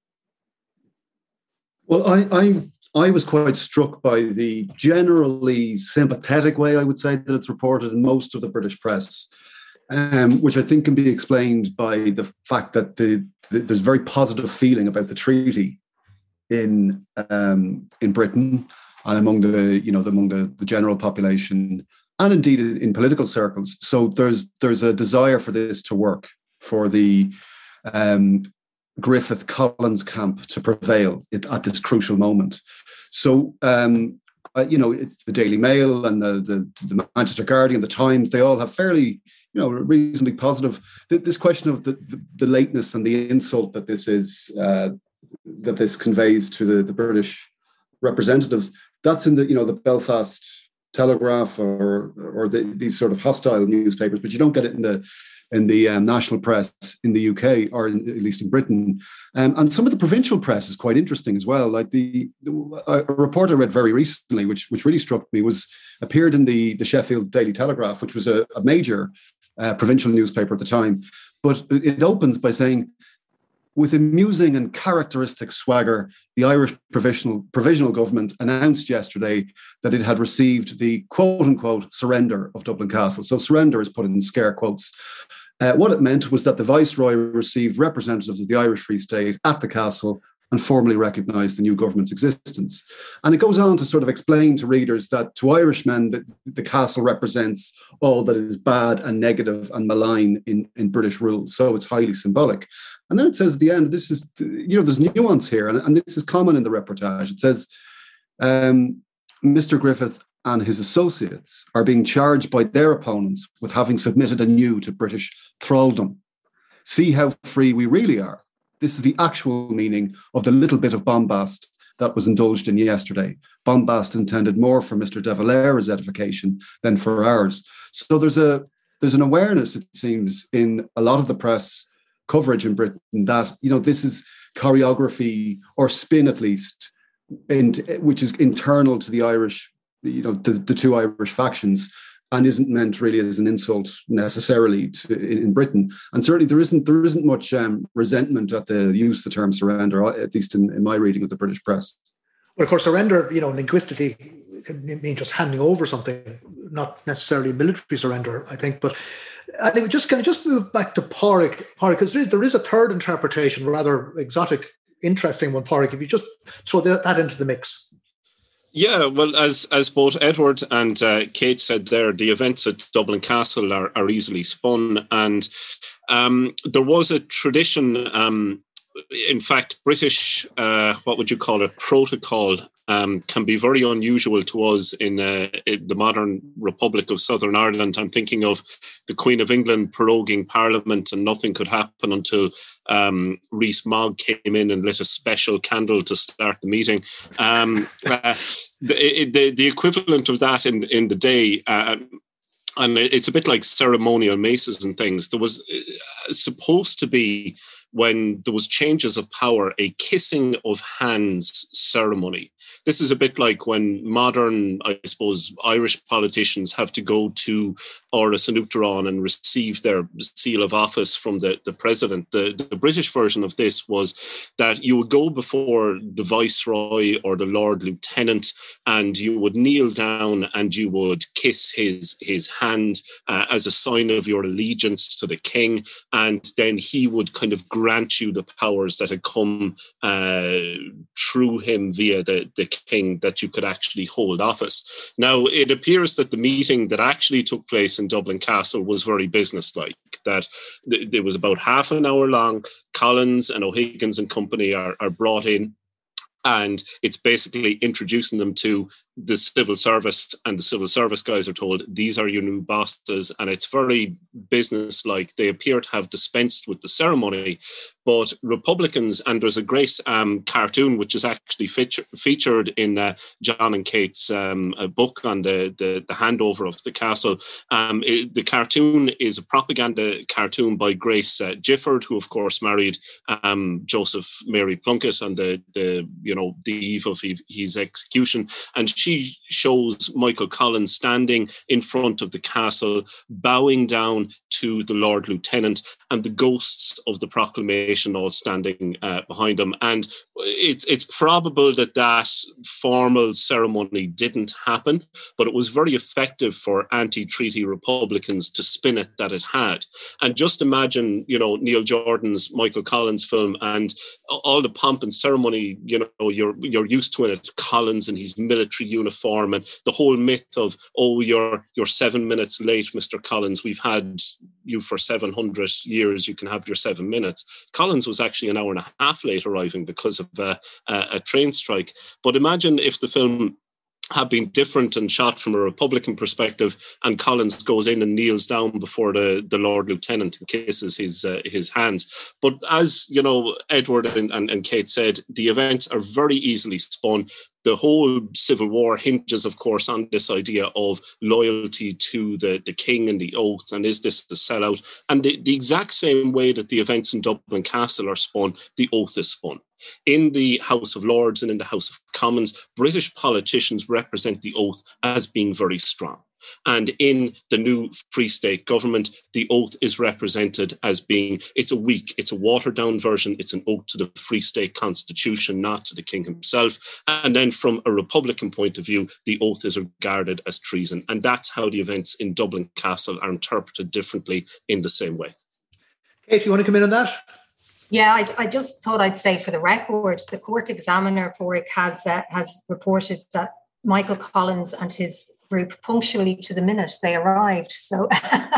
Well, I, I I was quite struck by the generally sympathetic way, I would say, that it's reported in most of the British press, um, which I think can be explained by the fact that the, the, there's very positive feeling about the treaty in um, in Britain and among the you know among the, the general population, and indeed in political circles. So there's there's a desire for this to work, for the um, Griffith Collins camp to prevail at this crucial moment. So, um, uh, you know, the Daily Mail and the, the, the Manchester Guardian, the Times, they all have fairly, you know, reasonably positive. This question of the, the, the lateness and the insult that this is, uh, that this conveys to the, the British representatives, that's in the, you know, the Belfast Telegraph or or the, these sort of hostile newspapers, but you don't get it in the in the um, national press in the U K, or in, at least in Britain. Um, and some of the provincial press is quite interesting as well. Like the, the a report I read very recently, which which really struck me, was appeared in the the Sheffield Daily Telegraph, which was a, a major uh, provincial newspaper at the time. But it opens by saying, "With amusing and characteristic swagger, the Irish provisional, provisional government announced yesterday that it had received the quote-unquote surrender of Dublin Castle." So surrender is put in scare quotes. Uh, what it meant was that the Viceroy received representatives of the Irish Free State at the castle and formally recognised the new government's existence. And it goes on to sort of explain to readers that to Irishmen, that the castle represents all that is bad and negative and malign in, in British rule. So it's highly symbolic. And then it says at the end, this is, you know, there's nuance here, and, and this is common in the reportage. It says, um, Mister Griffith and his associates are being charged by their opponents with having submitted anew to British thraldom. See how free we really are. This is the actual meaning of the little bit of bombast that was indulged in yesterday. Bombast intended more for Mister De Valera's edification than for ours. So there's a there's an awareness, it seems, in a lot of the press coverage in Britain that, you know, this is choreography or spin, at least, in, which is internal to the Irish, you know, the, the two Irish factions, and isn't meant really as an insult necessarily to, in Britain. And certainly there isn't there isn't much um, resentment at the use of the term surrender, at least in, in my reading of the British press. Well, of course, surrender, you know, linguistically can mean just handing over something, not necessarily military surrender, I think. But anyway, just can I just move back to Pádraig, Pádraig, because there, there is a third interpretation, rather exotic, interesting one, Pádraig, if you just throw that, that into the mix. Yeah, well, as as both Edward and uh, Kate said there, the events at Dublin Castle are, are easily spun. And um, there was a tradition, um, in fact, British, uh, what would you call it, protocol um, can be very unusual to us in, uh, in the modern Republic of Southern Ireland. I'm thinking of the Queen of England proroguing Parliament, and nothing could happen until um, Rees-Mogg came in and lit a special candle to start the meeting. Um, uh, the, the, the equivalent of that in, in the day, uh, and it's a bit like ceremonial maces and things, there was supposed to be, when there was changes of power, a kissing of hands ceremony. This is a bit like when modern, I suppose, Irish politicians have to go to Áras an Uachtaráin and receive their seal of office from the, the president. The, the British version of this was that you would go before the Viceroy or the Lord Lieutenant, and you would kneel down and you would kiss his, his hand uh, as a sign of your allegiance to the king, and then he would kind of grant you the powers that had come uh, through him via the, the king, that you could actually hold office. Now, it appears that the meeting that actually took place in Dublin Castle was very businesslike, that th- it was about half an hour long. Collins and O'Higgins and company are, are brought in, and it's basically introducing them to the civil service and the civil service guys are told, these are your new bosses, and it's very business-like. They appear to have dispensed with the ceremony, but Republicans, and there's a great um, cartoon which is actually feature, featured in uh, John and Kate's um, book on the, the, the handover of the castle. Um, it, the cartoon is a propaganda cartoon by Grace uh, Gifford, who of course married um, Joseph Mary Plunkett on the, the you know the eve of his execution, and she shows Michael Collins standing in front of the castle, bowing down to the Lord Lieutenant, and the ghosts of the proclamation all standing uh, behind him. And it's it's probable that that formal ceremony didn't happen, but it was very effective for anti-treaty Republicans to spin it that it had. And just imagine, you know, Neil Jordan's Michael Collins film and all the pomp and ceremony, you know, you're you're used to it. Collins in his military uniform, and the whole myth of, oh, you're you're seven minutes late, Mister Collins. We've had you for seven hundred years. You can have your seven minutes. Collins was actually an hour and a half late arriving because of uh, a, a train strike. But imagine if the film had been different and shot from a Republican perspective, and Collins goes in and kneels down before the, the Lord Lieutenant and kisses his uh, his hands. But as you know, Edward and, and, and Kate said, the events are very easily spun. The whole Civil War hinges, of course, on this idea of loyalty to the, the king and the oath, and is this the sellout? And the, the exact same way that the events in Dublin Castle are spun, the oath is spun. In the House of Lords and in the House of Commons, British politicians represent the oath as being very strong. And in the new Free State government, the oath is represented as being, it's a weak, it's a watered-down version, it's an oath to the Free State Constitution, not to the king himself. And then from a Republican point of view, the oath is regarded as treason. And that's how the events in Dublin Castle are interpreted differently in the same way. Kate, you want to come in on that? Yeah, I, I just thought I'd say for the record, the Cork Examiner, Cork, has uh, has reported that Michael Collins and his group, punctually to the minute they arrived. So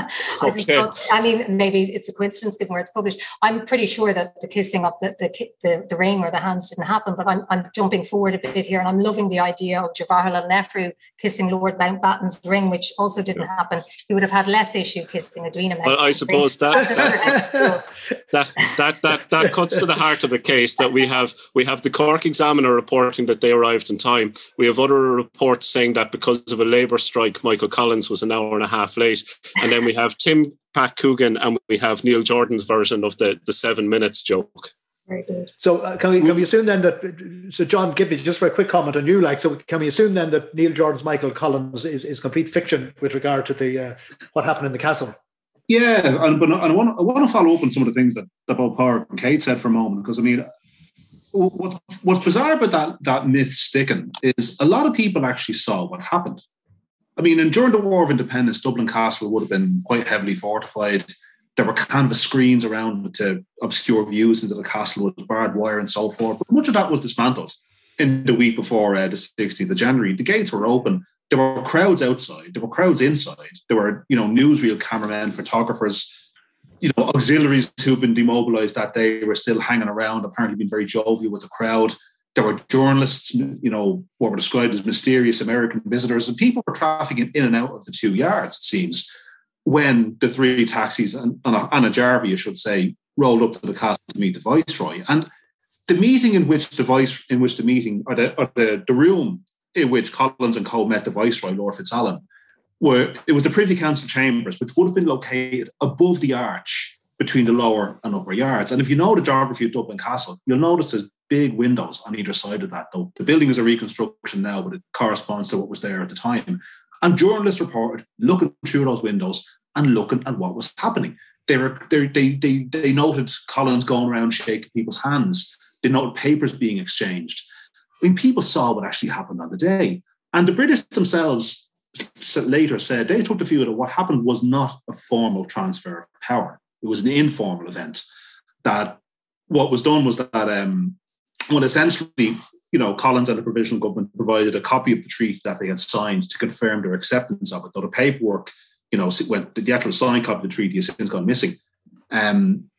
okay. I, I mean, maybe it's a coincidence given where it's published. I'm pretty sure that the kissing of the the, the, the ring or the hands didn't happen, but I'm, I'm jumping forward a bit here, and I'm loving the idea of Jawaharlal Nehru kissing Lord Mountbatten's ring, which also didn't yeah. happen. He would have had less issue kissing Edwina Mountbatten's Well, I suppose that that, that that that that cuts to the heart of the case, that we have we have the Cork Examiner reporting that they arrived in time. We have other reports saying that because of a labour strike, Michael Collins was an hour and a half late. And then we have Tim Pat Coogan and we have Neil Jordan's version of the, the seven minutes joke. Very good. So uh, can we can we assume then that, so John, give me just for a quick comment on you, like, so can we assume then that Neil Jordan's Michael Collins is, is complete fiction with regard to the uh, what happened in the castle? Yeah, and, but I want, I want to follow up on some of the things that, that both Park and Kate said for a moment, because I mean, what's, what's bizarre about that, that myth sticking is a lot of people actually saw what happened. I mean, and during the War of Independence, Dublin Castle would have been quite heavily fortified. There were canvas screens around to obscure views into the castle with barbed wire and so forth. But much of that was dismantled in the week before uh, the sixteenth of January. The gates were open. There were crowds outside. There were crowds inside. There were, you know, newsreel cameramen, photographers, you know, auxiliaries who'd been demobilised that day were still hanging around, apparently being very jovial with the crowd. There were journalists, you know, what were described as mysterious American visitors, and people were trafficking in and out of the two yards, it seems, when the three taxis and, and, a, and a Jarvie, I should say, rolled up to the castle to meet the Viceroy. And the meeting in which the vice, in which the meeting, or the, or the, the room in which Collins and co met the Viceroy, Lord Fitzalan, were, it was the Privy Council chambers, which would have been located above the arch between the lower and upper yards. And if you know the geography of Dublin Castle, you'll notice there's big windows on either side of that, though. The building is a reconstruction now, but it corresponds to what was there at the time. And journalists reported looking through those windows and looking at what was happening. They were they they they, they noted Collins going around shaking people's hands. They noted papers being exchanged. I mean, people saw what actually happened on the day. And the British themselves later said they took the view that what happened was not a formal transfer of power. It was an informal event. That what was done was that um, well, essentially, you know, Collins and the provisional government provided a copy of the treaty that they had signed to confirm their acceptance of it. Though the paperwork, you know, when the actual signed copy of the treaty has since gone missing. Um,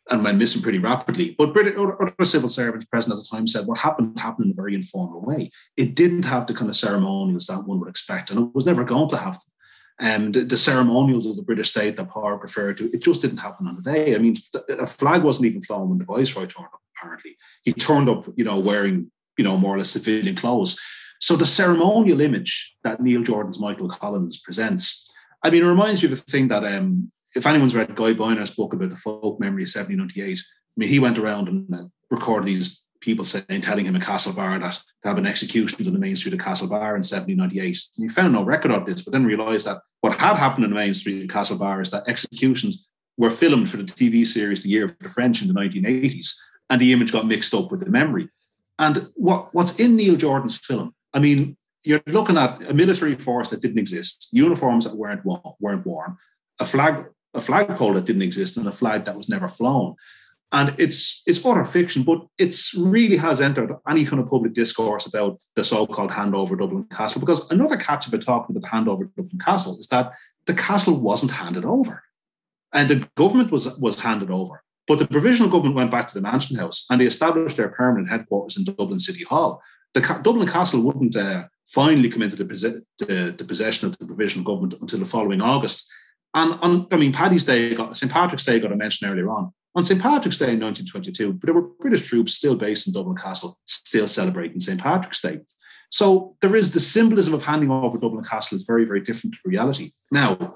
and went missing pretty rapidly. But British, other civil servants present at the time said what happened happened in a very informal way. It didn't have the kind of ceremonials that one would expect, and it was never going to have them. And the, the ceremonials of the British state that Pádraig referred to, it just didn't happen on the day. I mean, a flag wasn't even flown when the Viceroy turned up, apparently. He turned up, you know, wearing, you know, more or less civilian clothes. So the ceremonial image that Neil Jordan's Michael Collins presents, I mean, it reminds me of a thing that, um, if anyone's read Guy Boyner's book about the folk memory of seventeen ninety-eight, I mean, he went around and uh, recorded these people saying, telling him in Castlebar that to have an execution on the main street of Castlebar in seventeen ninety-eight. And he found no record of this, but then realised that what had happened in the main street of Castlebar is that executions were filmed for the T V series The Year of the French in the nineteen eighties, and the image got mixed up with the memory. And what, what's in Neil Jordan's film, I mean, you're looking at a military force that didn't exist, uniforms that weren't weren't worn, a flag, a flagpole that didn't exist, and a flag that was never flown. And it's it's utter fiction, but it's really has entered any kind of public discourse about the so-called handover of Dublin Castle. Because another catch about talking about the handover of Dublin Castle is that the castle wasn't handed over, and the government was was handed over. But the provisional government went back to the Mansion House and they established their permanent headquarters in Dublin City Hall. The Ca- Dublin Castle wouldn't uh, finally come into the, pos- the, the possession of the provisional government until the following August. And on, I mean, Paddy's Day, got, Saint Patrick's Day got a mention earlier on. On Saint Patrick's Day in nineteen twenty-two, but there were British troops still based in Dublin Castle, still celebrating Saint Patrick's Day. So there is the symbolism of handing over Dublin Castle is very, very different to reality. Now,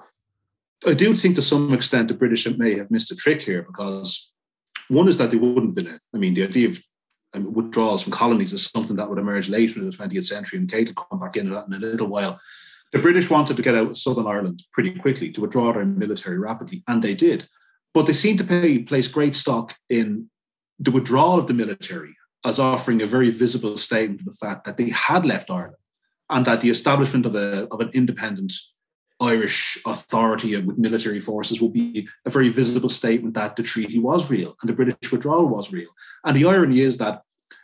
I do think to some extent the British may have missed a trick here, because one is that they wouldn't have been it. I mean, the idea of um, withdrawals from colonies is something that would emerge later in the twentieth century, and Kate will come back into that in a little while. The British wanted to get out of Southern Ireland pretty quickly, to withdraw their military rapidly, and they did. But they seem to pay, place great stock in the withdrawal of the military as offering a very visible statement of the fact that they had left Ireland, and that the establishment of, a, of an independent Irish authority with military forces will be a very visible statement that the treaty was real and the British withdrawal was real. And the irony is that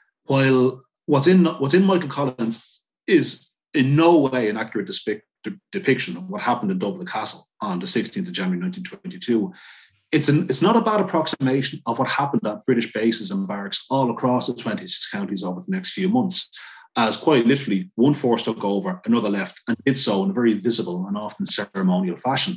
while what's in, what's in Michael Collins is in no way an accurate despic- de- depiction of what happened in Dublin Castle on the sixteenth of January nineteen twenty-two, It's an, it's not a bad approximation of what happened at British bases and barracks all across the twenty-six counties over the next few months, as quite literally one force took over, another left, and did so in a very visible and often ceremonial fashion.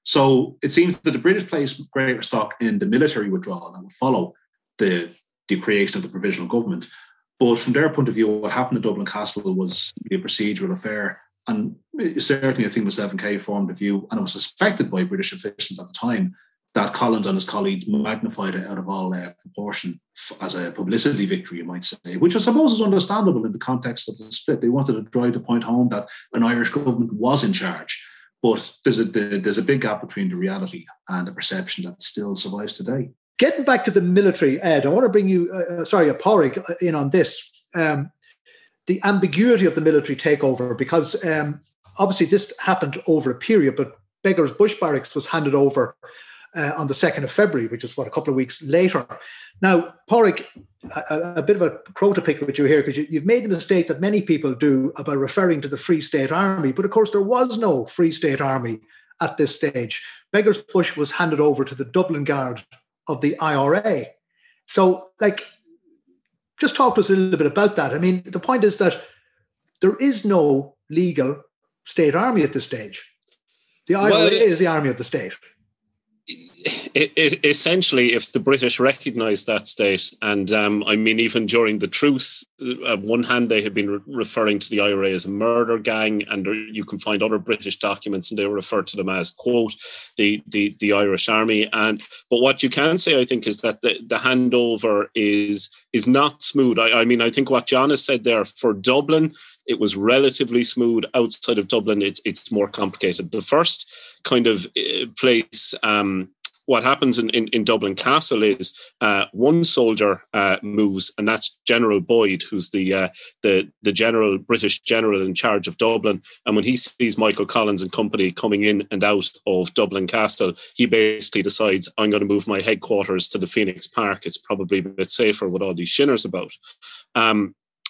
So it seems that the British placed greater stock in the military withdrawal that would follow the, the creation of the provisional government. But from their point of view, what happened at Dublin Castle was a procedural affair. And certainly I think the seven K formed a view, and it was suspected by British officials at the time, that Collins and his colleagues magnified it out of all uh, proportion as a publicity victory, you might say, which I suppose is understandable in the context of the split. They wanted to drive the point home that an Irish government was in charge. But there's a, there's a big gap between the reality and the perception that still survives today. Getting back to the military, Ed, I want to bring you, uh, sorry, Pádraig, in on this. Um, the ambiguity of the military takeover, because um, obviously this happened over a period, but Beggar's Bush Barracks was handed over uh, on the second of February, which is, what, a couple of weeks later. Now, Pádraig, a, a bit of a crow to pick with you here, because you, you've made the mistake that many people do about referring to the Free State Army, but of course there was no Free State Army at this stage. Beggar's Bush was handed over to the Dublin Guard of the I R A. So, like, just talk to us a little bit about that. I mean, the point is that there is no legal state army at this stage. The I R A well, is the army of the state. It, it, essentially, if the British recognised that state, and um, I mean, even during the truce, on one hand, they had been re- referring to the I R A as a murder gang, and you can find other British documents, and they refer to them as, quote, the, the, the Irish Army. And but what you can say, I think, is that the, the handover is is not smooth. I, I mean, I think what John has said there, for Dublin, it was relatively smooth. Outside of Dublin, it's it's more complicated. The first kind of place. Um, What happens in, in, in Dublin Castle is uh, one soldier uh, moves, and that's General Boyd, who's the uh, the the general British general in charge of Dublin. And when he sees Michael Collins and company coming in and out of Dublin Castle, he basically decides, I'm going to move my headquarters to the Phoenix Park. It's probably a bit safer with all these shinners about. Um,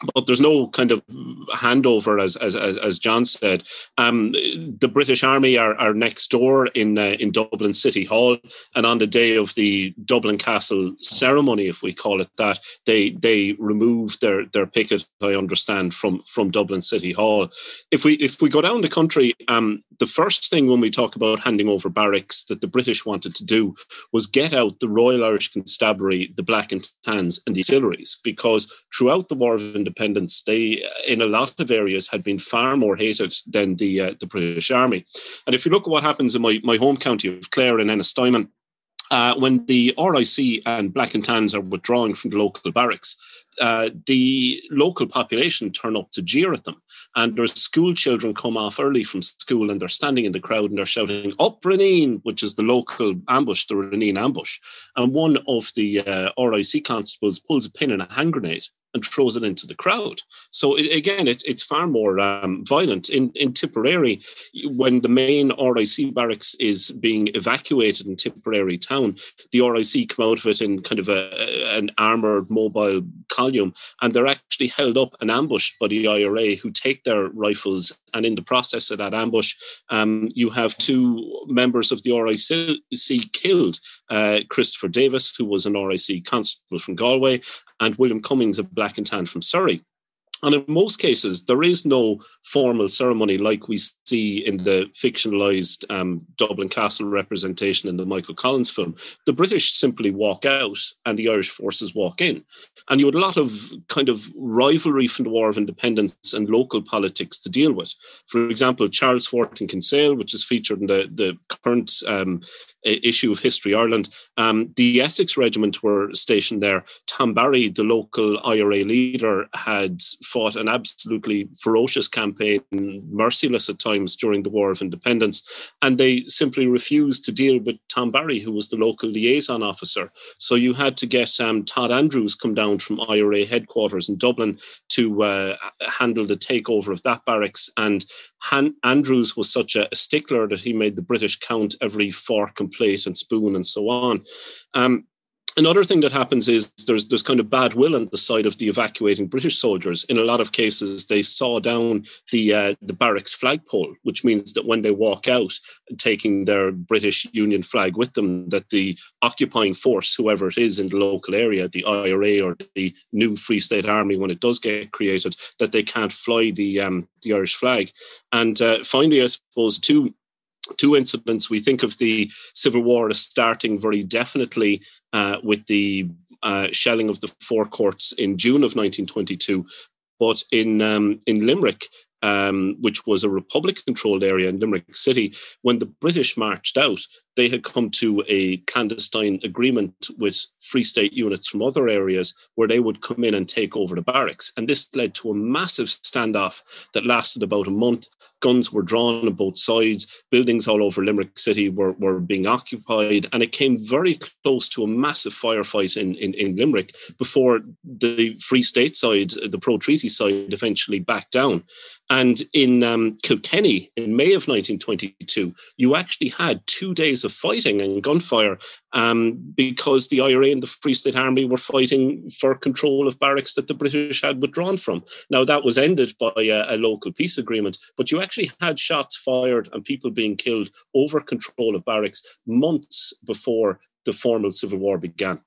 But there's no kind of handover, as as as, as John said. Um, the British Army are, are next door in uh, in Dublin City Hall, and on the day of the Dublin Castle ceremony, if we call it that, they they remove their their picket, I understand, from from Dublin City Hall. If we if we go down the country, um, the first thing when we talk about handing over barracks that the British wanted to do was get out the Royal Irish Constabulary, the Black and Tans, and the auxiliaries, because throughout the War of Independence, they, in a lot of areas, had been far more hated than the uh, the British Army. And if you look at what happens in my, my home county of Clare and Ennistimon, uh, when the R I C and Black and Tans are withdrawing from the local barracks, uh, the local population turn up to jeer at them. And there's school children come off early from school and they're standing in the crowd and they're shouting, "Up Renine," which is the local ambush, the Renine ambush. And one of the uh, R I C constables pulls a pin in a hand grenade and throws it into the crowd. So it, again, it's it's far more um, violent. In, in Tipperary, when the main R I C barracks is being evacuated in Tipperary town, the R I C come out of it in kind of a, an armoured mobile column, and they're actually held up and ambushed by the I R A, who take their rifles. And in the process of that ambush, um, you have two members of the R I C killed, uh, Christopher Davis, who was an R I C constable from Galway, and William Cummings, a Black and Tan from Surrey. And in most cases, there is no formal ceremony like we see in the fictionalised um, Dublin Castle representation in the Michael Collins film. The British simply walk out and the Irish forces walk in. And you had a lot of kind of rivalry from the War of Independence and local politics to deal with. For example, Charles Fort in Kinsale, which is featured in the, the current um, issue of History Ireland, um, the Essex Regiment were stationed there. Tom Barry, the local I R A leader, had fought an absolutely ferocious campaign, merciless at times, during the War of Independence. And they simply refused to deal with Tom Barry, who was the local liaison officer. So you had to get um, Todd Andrews come down from I R A headquarters in Dublin to uh, handle the takeover of that barracks. And Han- Andrews was such a, a stickler that he made the British count every fork and plate and spoon and so on. Um, Another thing that happens is there's there's kind of bad will on the side of the evacuating British soldiers. In a lot of cases, they saw down the uh, the barracks flagpole, which means that when they walk out, taking their British Union flag with them, that the occupying force, whoever it is in the local area, the I R A or the new Free State Army, when it does get created, that they can't fly the um, the Irish flag. And uh, finally, I suppose, two Two incidents. We think of the Civil War as starting very definitely uh, with the uh, shelling of the Four Courts in June of nineteen twenty-two. But in um, in Limerick, um, which was a Republic-controlled area in Limerick City, when the British marched out, they had come to a clandestine agreement with Free State units from other areas where they would come in and take over the barracks. And this led to a massive standoff that lasted about a month. Guns were drawn on both sides. Buildings all over Limerick City were, were being occupied. And it came very close to a massive firefight in, in, in Limerick before the Free State side, the pro-treaty side, eventually backed down. And in um, Kilkenny, in May of nineteen twenty-two, you actually had two days of fighting and gunfire um, because the I R A and the Free State Army were fighting for control of barracks that the British had withdrawn from. Now, that was ended by a, a local peace agreement, but you actually had shots fired and people being killed over control of barracks months before the formal Civil War began.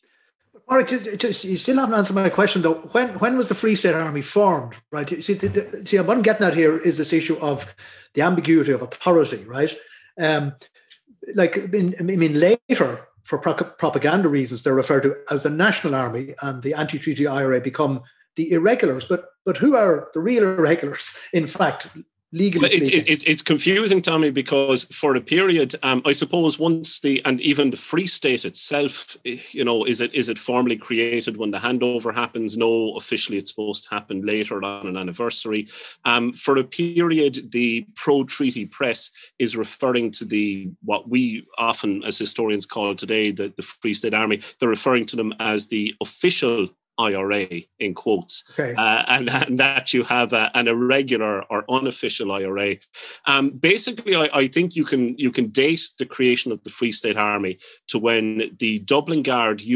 Mark, you still haven't answered my question, though. When when was the Free State Army formed, right? See, the, the, see, what I'm getting at here is this issue of the ambiguity of authority, right? Um, like, in, I mean, later, for pro- propaganda reasons, they're referred to as the National Army, and the anti-treaty I R A become the irregulars. But but who are the real irregulars, in fact? Legally it's, it's, it's confusing, Tommy, because for a period, um, I suppose once the, and even the Free State itself, you know, is it is it formally created when the handover happens? No, officially it's supposed to happen later on an anniversary. Um, for a period, the pro-treaty press is referring to the, what we often as historians call today, the, the Free State Army. They're referring to them as the official I R A, in quotes, okay. uh, and, and that you have a, an irregular or unofficial I R A. Um, basically, I, I think you can you can date the creation of the Free State Army to when the Dublin Guard unit,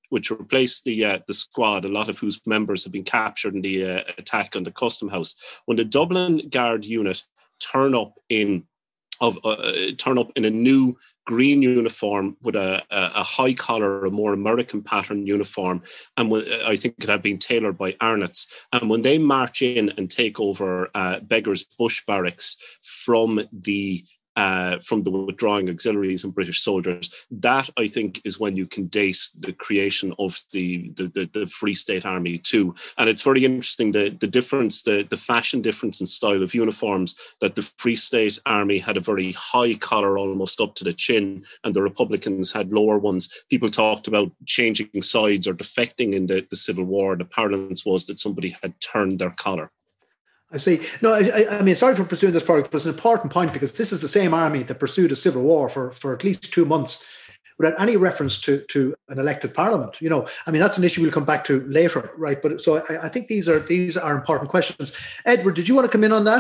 which replaced the uh, the squad, a lot of whose members had been captured in the uh, attack on the Custom House. When the Dublin Guard unit turn up in of uh, turn up in a new green uniform with a, a, a high collar, a more American pattern uniform, and when, I think it had been tailored by Arnott's. And when they march in and take over uh, Beggar's Bush barracks from the Uh, from the withdrawing auxiliaries and British soldiers, that I think is when you can date the creation of the the, the, the Free State Army too. And it's very interesting the the difference, the, the fashion difference in style of uniforms, that the Free State Army had a very high collar almost up to the chin, and the Republicans had lower ones. People talked about changing sides or defecting in the, the Civil War. The parlance was that somebody had turned their collar. I see. No, I, I mean, sorry for pursuing this product, but it's an important point because this is the same army that pursued a civil war for, for at least two months without any reference to, to an elected parliament. You know, I mean, that's an issue we'll come back to later, right? But so I, I think these are these are important questions. Edward, did you want to come in on that?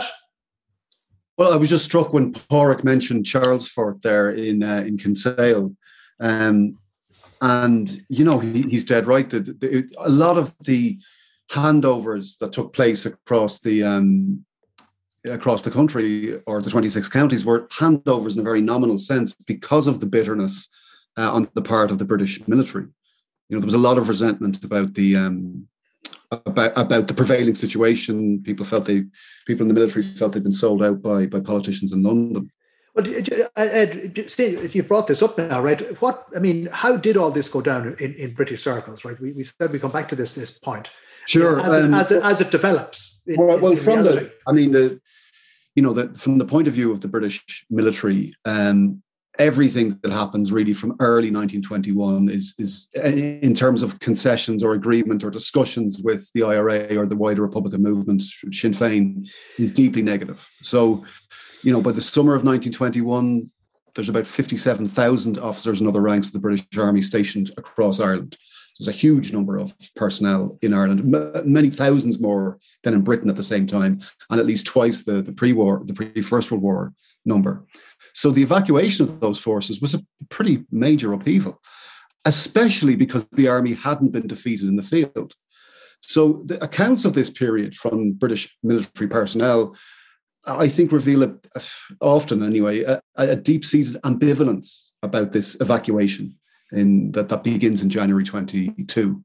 Well, I was just struck when Pádraig mentioned Charlesfort there in uh, in Kinsale. Um, and, you know, he, he's dead right. The, the, a lot of the handovers that took place across the um, across the country, or the twenty-six counties, were handovers in a very nominal sense because of the bitterness uh, on the part of the British military. You know, there was a lot of resentment about the um, about about the prevailing situation. People felt they people in the military felt they'd been sold out by by politicians in London. Well, Ed, you brought this up now, right? What I mean, how did all this go down in, in British circles, right? We, we said we come back to this this point. Sure, as, um, it, as, it, as it develops. In, well, well in from reality. the, I mean, the, you know, the, from the point of view of the British military, um, everything that happens really from early nineteen twenty-one is, is in terms of concessions or agreement or discussions with the I R A or the wider Republican movement, Sinn Féin, is deeply negative. So, you know, by the summer of nineteen twenty-one, there's about fifty-seven thousand officers and other ranks of the British Army stationed across Ireland. There's a huge number of personnel in Ireland, m- many thousands more than in Britain at the same time, and at least twice the, the pre-war, the pre-First World War number. So the evacuation of those forces was a pretty major upheaval, especially because the army hadn't been defeated in the field. So the accounts of this period from British military personnel, I think, reveal a, often anyway, a, a deep-seated ambivalence about this evacuation. In that, that begins in January twenty-two.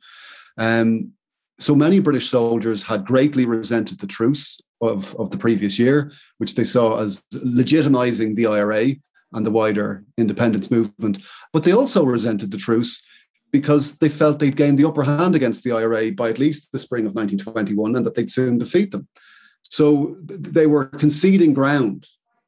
Um, so many British soldiers had greatly resented the truce of, of the previous year, which they saw as legitimising the I R A and the wider independence movement. But they also resented the truce because they felt they'd gained the upper hand against the I R A by at least the spring of nineteen twenty-one, and that they'd soon defeat them. So they were conceding ground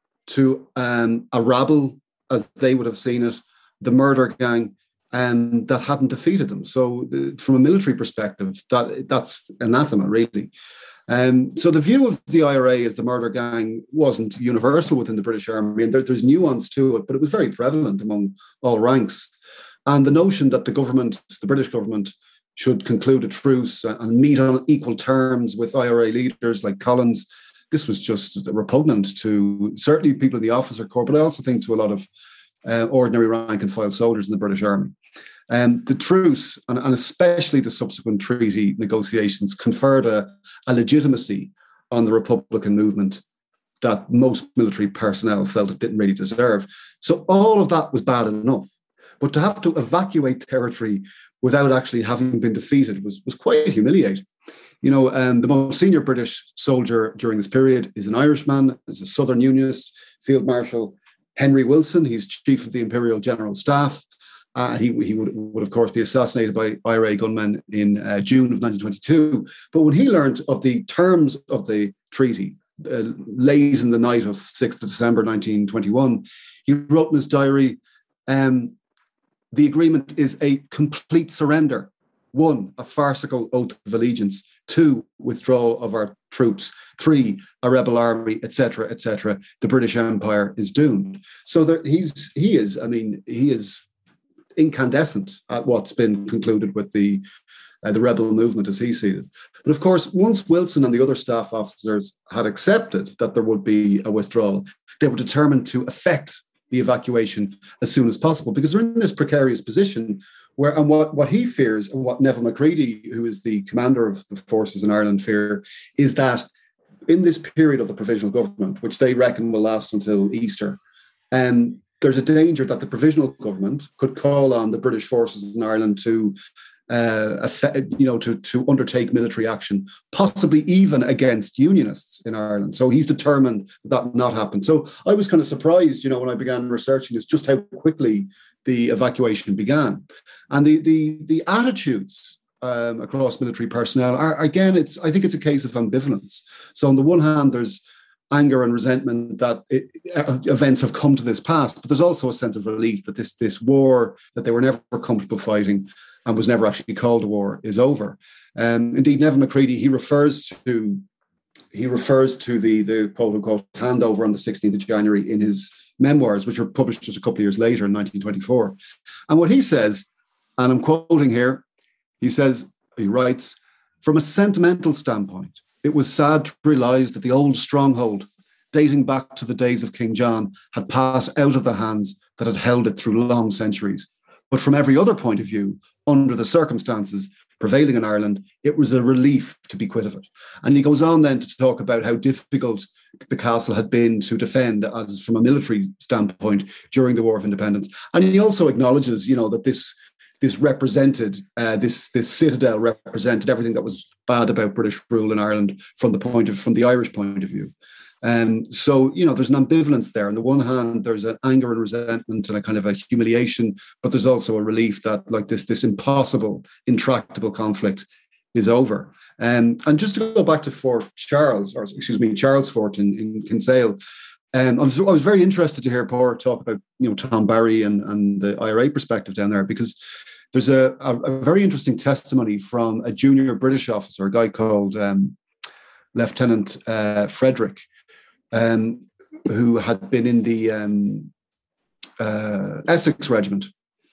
to um, a rabble, as they would have seen it, the murder gang, and that hadn't defeated them. So uh, from a military perspective, that that's anathema, really. Um, so the view of the I R A as the murder gang wasn't universal within the British Army, and there, there's nuance to it, but it was very prevalent among all ranks. And the notion that the government, the British government, should conclude a truce and meet on equal terms with I R A leaders like Collins, this was just repugnant to certainly people in the officer corps, but I also think to a lot of uh, ordinary rank and file soldiers in the British Army. Um, the truce, and, and especially the subsequent treaty negotiations, conferred a, a legitimacy on the Republican movement that most military personnel felt it didn't really deserve. So all of that was bad enough. But to have to evacuate territory without actually having been defeated was, was quite humiliating. You know, um, the most senior British soldier during this period is an Irishman, is a Southern Unionist, Field Marshal Henry Wilson. He's chief of the Imperial General Staff. Uh, he he would, would, of course, be assassinated by I R A gunmen in uh, June of nineteen twenty-two. But when he learned of the terms of the treaty, uh, late in the night of sixth of December nineteen twenty-one, he wrote in his diary, um, the agreement is a complete surrender. One, a farcical oath of allegiance. Two, withdrawal of our troops. Three, a rebel army, et cetera, et cetera. The British Empire is doomed. So there, he's he is, I mean, he is incandescent at what's been concluded with the uh, the rebel movement as he sees it. But of course, once Wilson and the other staff officers had accepted that there would be a withdrawal, they were determined to effect the evacuation as soon as possible, because they're in this precarious position where, and what, what he fears, and what Neville Macready, who is the commander of the forces in Ireland, fear, is that in this period of the provisional government, which they reckon will last until Easter, um, there's a danger that the provisional government could call on the British forces in Ireland to, uh, effect, you know, to, to undertake military action, possibly even against unionists in Ireland. So he's determined that that not happen. So I was kind of surprised, you know, when I began researching this, just how quickly the evacuation began, and the the the attitudes um, across military personnel are, again, it's I think it's a case of ambivalence. So on the one hand, there's anger and resentment that it, uh, events have come to this pass, but there's also a sense of relief that this this war that they were never comfortable fighting and was never actually called a war is over. Um, indeed, Neville Macready, he refers to he refers to the the quote unquote handover on the sixteenth of January in his memoirs, which were published just a couple of years later in nineteen twenty-four. And what he says, and I'm quoting here, he says, he writes, "From a sentimental standpoint, it was sad to realise that the old stronghold, dating back to the days of King John, had passed out of the hands that had held it through long centuries. But from every other point of view, under the circumstances prevailing in Ireland, it was a relief to be quit of it." And he goes on then to talk about how difficult the castle had been to defend as from a military standpoint during the War of Independence. And he also acknowledges, you know, that this this represented, uh, this this citadel represented everything that was bad about British rule in Ireland from the point of from the Irish point of view. Um, so, you know, there's an ambivalence there. On the one hand, there's an anger and resentment and a kind of a humiliation, but there's also a relief that like this, this impossible, intractable conflict is over. Um, and just to go back to Fort Charles, or excuse me, Charles Fort in, in Kinsale, um, I was, I was very interested to hear Paul talk about, you know, Tom Barry and, and the I R A perspective down there, because there's a, a, a very interesting testimony from a junior British officer, a guy called um, Lieutenant uh, Frederick, Um, who had been in the um, uh, Essex Regiment.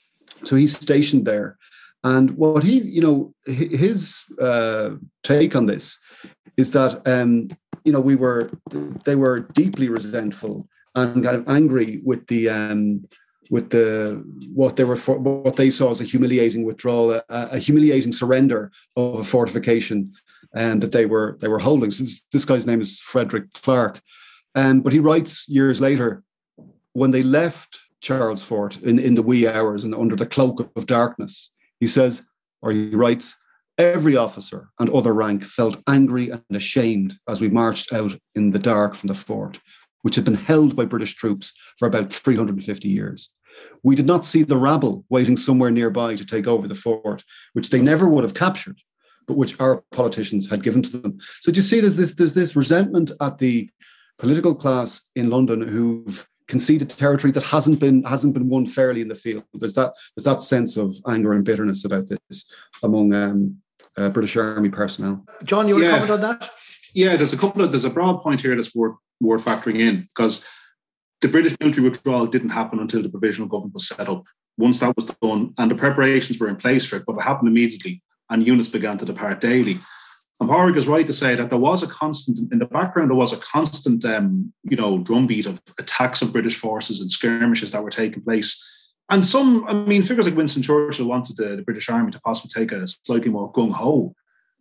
So he's stationed there. And what he, you know, his uh, take on this is that, um, you know, we were, they were deeply resentful and kind of angry with the, um, with the, what they were, for, what they saw as a humiliating withdrawal, a, a humiliating surrender of a fortification and that they were, they were holding. So this, this guy's name is Frederick Clark. Um, but he writes years later, when they left Charles Fort in, in the wee hours and under the cloak of darkness, he says, or he writes, "Every officer and other rank felt angry and ashamed as we marched out in the dark from the fort, which had been held by British troops for about three hundred fifty years. We did not see the rabble waiting somewhere nearby to take over the fort, which they never would have captured, but which our politicians had given to them." So do you see there's this, there's this resentment at the political class in London who've conceded territory that hasn't been hasn't been won fairly in the field. There's that there's that sense of anger and bitterness about this among um, uh, British Army personnel. John, you want yeah. to comment on that? Yeah, there's a couple of there's a broad point here that's worth worth factoring in, because the British military withdrawal didn't happen until the provisional government was set up. Once that was done, and the preparations were in place for it, but it happened immediately, and units began to depart daily. And Pádraig is right to say that there was a constant, in the background, there was a constant, um, you know, drumbeat of attacks of British forces and skirmishes that were taking place. And some, I mean, figures like Winston Churchill wanted the, the British Army to possibly take a slightly more gung-ho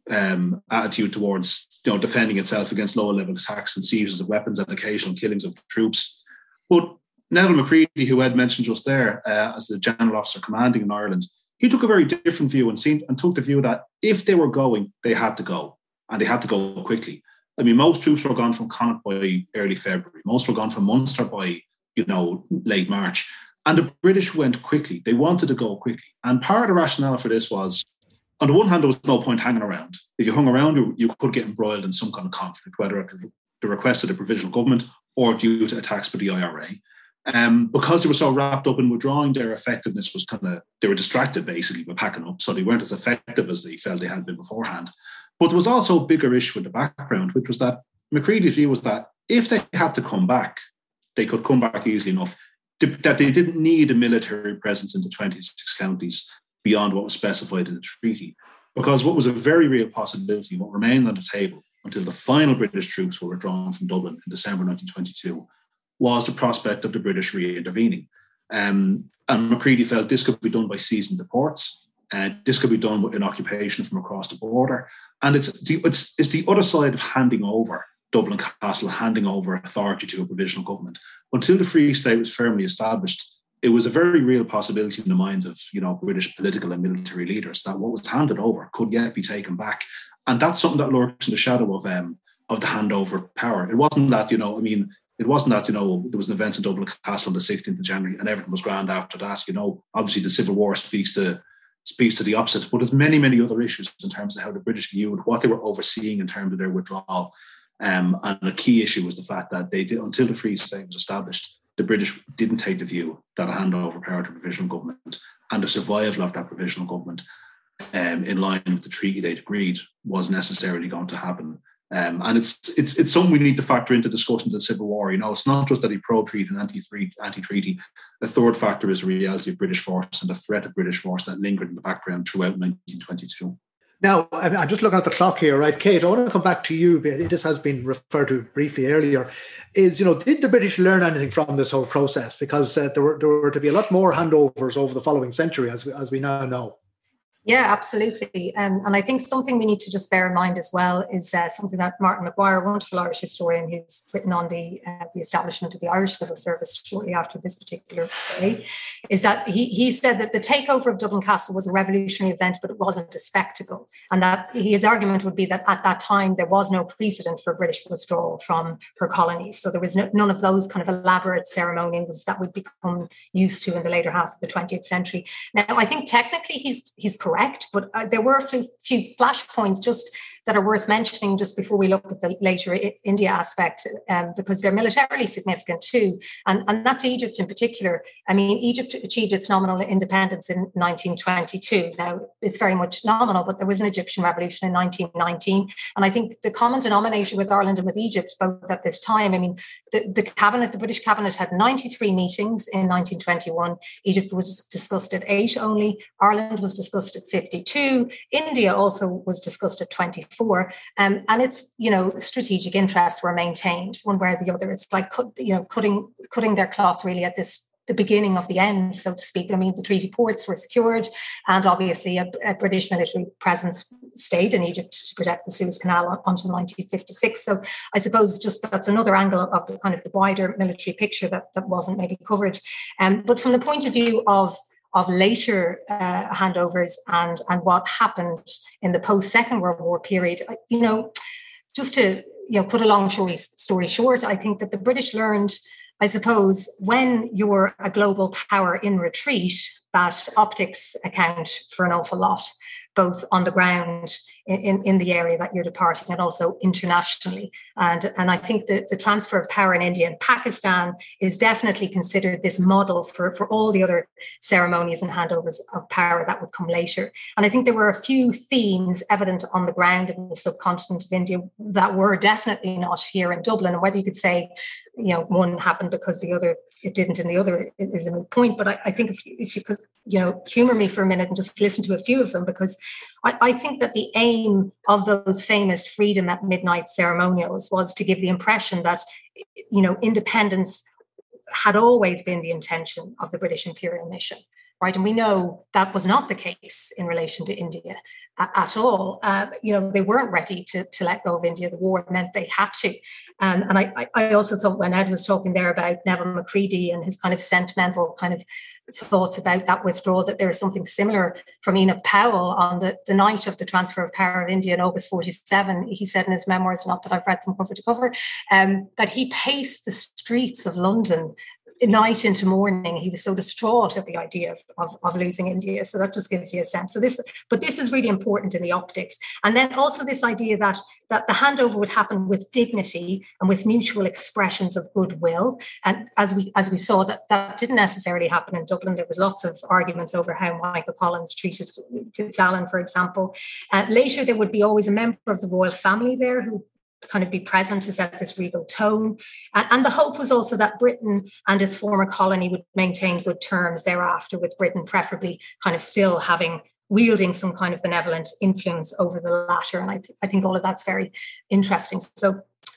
um, attitude towards, you know, defending itself against low-level attacks and seizures of weapons and occasional killings of troops. But Neville Macready, who Ed mentioned just there, uh, as the general officer commanding in Ireland, he took a very different view and seen and took the view that if they were going, they had to go, and they had to go quickly. I mean, most troops were gone from Connaught by early February. Most were gone from Munster by, you know, late March. And the British went quickly. They wanted to go quickly. And part of the rationale for this was, on the one hand, there was no point hanging around. If you hung around, you, you could get embroiled in some kind of conflict, whether at the request of the provisional government or due to attacks by the I R A. Um, because they were so wrapped up in withdrawing, their effectiveness was kind of, they were distracted basically by packing up, so they weren't as effective as they felt they had been beforehand. But there was also a bigger issue in the background, which was that Macready's view was that if they had to come back, they could come back easily enough, that they didn't need a military presence in the twenty-six counties beyond what was specified in the treaty. Because what was a very real possibility, what remained on the table until the final British troops were withdrawn from Dublin in December nineteen twenty-two, was the prospect of the British re-intervening. Um, and Macready felt this could be done by seizing the ports. Uh, this could be done with an occupation from across the border. And it's the, it's, it's the other side of handing over Dublin Castle, handing over authority to a provisional government. Until the Free State was firmly established, it was a very real possibility in the minds of, you know, British political and military leaders that what was handed over could yet be taken back. And that's something that lurks in the shadow of um, of the handover of power. It wasn't that, you know, I mean, it wasn't that, you know, there was an event in Dublin Castle on the sixteenth of January and everything was grand after that. You know, obviously the Civil War speaks to speaks to the opposite, but there's many, many other issues in terms of how the British viewed what they were overseeing in terms of their withdrawal. Um, and a key issue was the fact that they did, until the Free State was established, the British didn't take the view that a handover power to provisional government and the survival of that provisional government um, in line with the treaty they'd agreed was necessarily going to happen. Um, and it's it's it's something we need to factor into discussion of the Civil War. You know, it's not just that he pro-treaty and anti-treaty. The third factor is the reality of British force and the threat of British force that lingered in the background throughout nineteen twenty-two. Now, I'm just looking at the clock here, right? Kate, I want to come back to you. This has been referred to briefly earlier. Is, you know, did the British learn anything from this whole process? Because uh, there were there were to be a lot more handovers over the following century, as we, as we now know. Yeah, absolutely. Um, and I think something we need to just bear in mind as well is uh, something that Martin Maguire, a wonderful Irish historian who's written on the uh, the establishment of the Irish Civil Service shortly after this particular day, is that he, he said that the takeover of Dublin Castle was a revolutionary event, but it wasn't a spectacle. And that his argument would be that at that time, there was no precedent for British withdrawal from her colonies. So there was no, none of those kind of elaborate ceremonials that we'd become used to in the later half of the twentieth century. Now, I think technically he's he's correct. But uh, there were a few, few flashpoints just that are worth mentioning just before we look at the later I- India aspect, um, because they're militarily significant too. And, and that's Egypt in particular. I mean, Egypt achieved its nominal independence in nineteen twenty-two. Now, it's very much nominal, but there was an Egyptian revolution in nineteen nineteen. And I think the common denominator with Ireland and with Egypt, both at this time, I mean, the, the cabinet, the British cabinet had ninety-three meetings in nineteen twenty-one. Egypt was discussed at eight only. Ireland was discussed at fifty-two. India also was discussed at twenty-four. Um, and it's, you know, strategic interests were maintained one way or the other. It's like, you know, cutting cutting their cloth really at this, the beginning of the end, so to speak. I mean, the treaty ports were secured and obviously a, a British military presence stayed in Egypt to protect the Suez Canal until nineteen fifty-six. So I suppose just that's another angle of the kind of the wider military picture that, that wasn't maybe covered. Um, but from the point of view of of later uh, handovers and, and what happened in the post-Second World War period, you know, just to, you know, put a long story, story short, I think that the British learned, I suppose, when you're a global power in retreat, that optics account for an awful lot, both on the ground in, in, in the area that you're departing and also internationally. And, and I think that the transfer of power in India and Pakistan is definitely considered this model for, for all the other ceremonies and handovers of power that would come later. And I think there were a few themes evident on the ground in the subcontinent of India that were definitely not here in Dublin. And whether you could say, you know, one happened because the other, it didn't, and the other is a moot point. But I, I think if you, if you could, you know, humor me for a minute and just listen to a few of them, because I, I think that the aim of those famous Freedom at Midnight ceremonials was to give the impression that, you know, independence had always been the intention of the British imperial mission, right? And we know that was not the case in relation to India at, at all. Uh, you know, they weren't ready to, to let go of India. The war meant they had to. Um, and I, I also thought when Ed was talking there about Neville Macready and his kind of sentimental kind of thoughts about that withdrawal, that there was something similar from Enoch Powell on the, the night of the transfer of power of India in August forty-seven. He said in his memoirs, not that I've read them cover to cover, um, that he paced the streets of London night into morning. He was so distraught at the idea of, of, of losing India. So that just gives you a sense. So this, but this is really important in the optics. And then also this idea that, that the handover would happen with dignity and with mutual expressions of goodwill. And as we as we saw, that that didn't necessarily happen in Dublin. There was lots of arguments over how Michael Collins treated Fitzalan, for example. Uh, later, there would be always a member of the royal family there who kind of be present to set this regal tone. And, and the hope was also that Britain and its former colony would maintain good terms thereafter, with Britain preferably kind of still having, wielding some kind of benevolent influence over the latter. And I, th- I think all of that's very interesting. So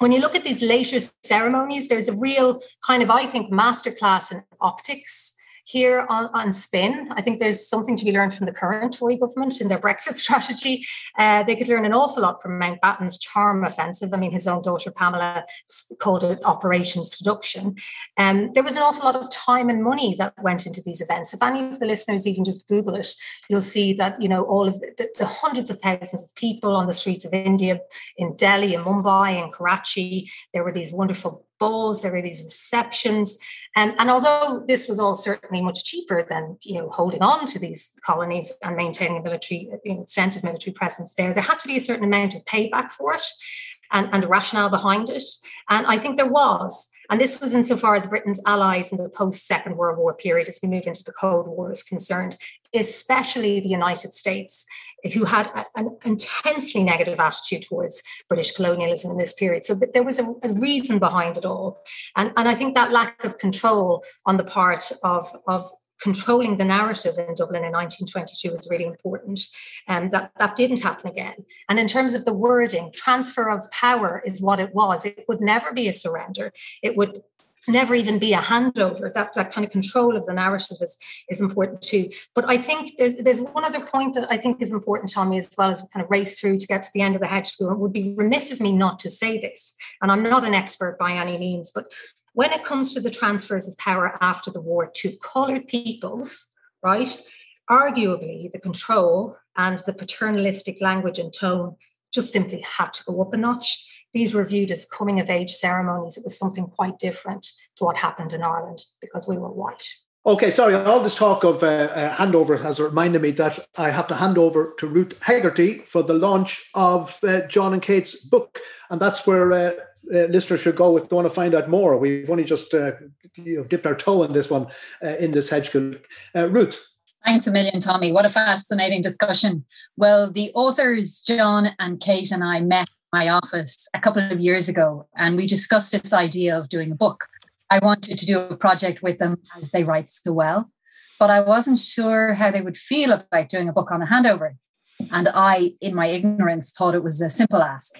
when you look at these later ceremonies, there's a real kind of, I think, masterclass in optics here on, on spin. I think there's something to be learned from the current Tory government in their Brexit strategy. Uh, they could learn an awful lot from Mountbatten's charm offensive. I mean, his own daughter Pamela called it Operation Seduction. Um, there was an awful lot of time and money that went into these events. If any of the listeners even just Google it, you'll see that, you know, all of the, the, the hundreds of thousands of people on the streets of India, in Delhi, in Mumbai, in Karachi, there were these wonderful balls, there were these receptions. Um, and although this was all certainly much cheaper than, you know, holding on to these colonies and maintaining a military, you know, extensive military presence there, there had to be a certain amount of payback for it and, and a rationale behind it. And I think there was. And this was insofar as Britain's allies in the post-Second World War period, as we move into the Cold War, is concerned, especially the United States, who had a, an intensely negative attitude towards British colonialism in this period. So there was a, a reason behind it all. And, and I think that lack of control on the part of, of controlling the narrative in Dublin in nineteen twenty-two was really important. And um, that, that didn't happen again. And in terms of the wording, transfer of power is what it was. It would never be a surrender. It would never even be a handover. That, that kind of control of the narrative is, is important too. But I think there's, there's one other point that I think is important, Tommy, as well, as we kind of race through to get to the end of the hedge school. It would be remiss of me not to say this, and I'm not an expert by any means, but when it comes to the transfers of power after the war to coloured peoples, right, arguably the control and the paternalistic language and tone just simply had to go up a notch. These were viewed as coming-of-age ceremonies. It was something quite different to what happened in Ireland because we were white. Okay, sorry, all this talk of uh, uh, handover has reminded me that I have to hand over to Ruth Hegarty for the launch of uh, John and Kate's book. And that's where uh, uh, listeners should go if they want to find out more. We've only just uh, you know, dipped our toe in this one, uh, in this hedge school. Uh, Ruth. Thanks a million, Tommy. What a fascinating discussion. Well, the authors, John and Kate and I, met in my office a couple of years ago, and we discussed this idea of doing a book. I wanted to do a project with them as they write so well, but I wasn't sure how they would feel about doing a book on a handover. And I, in my ignorance, thought it was a simple ask.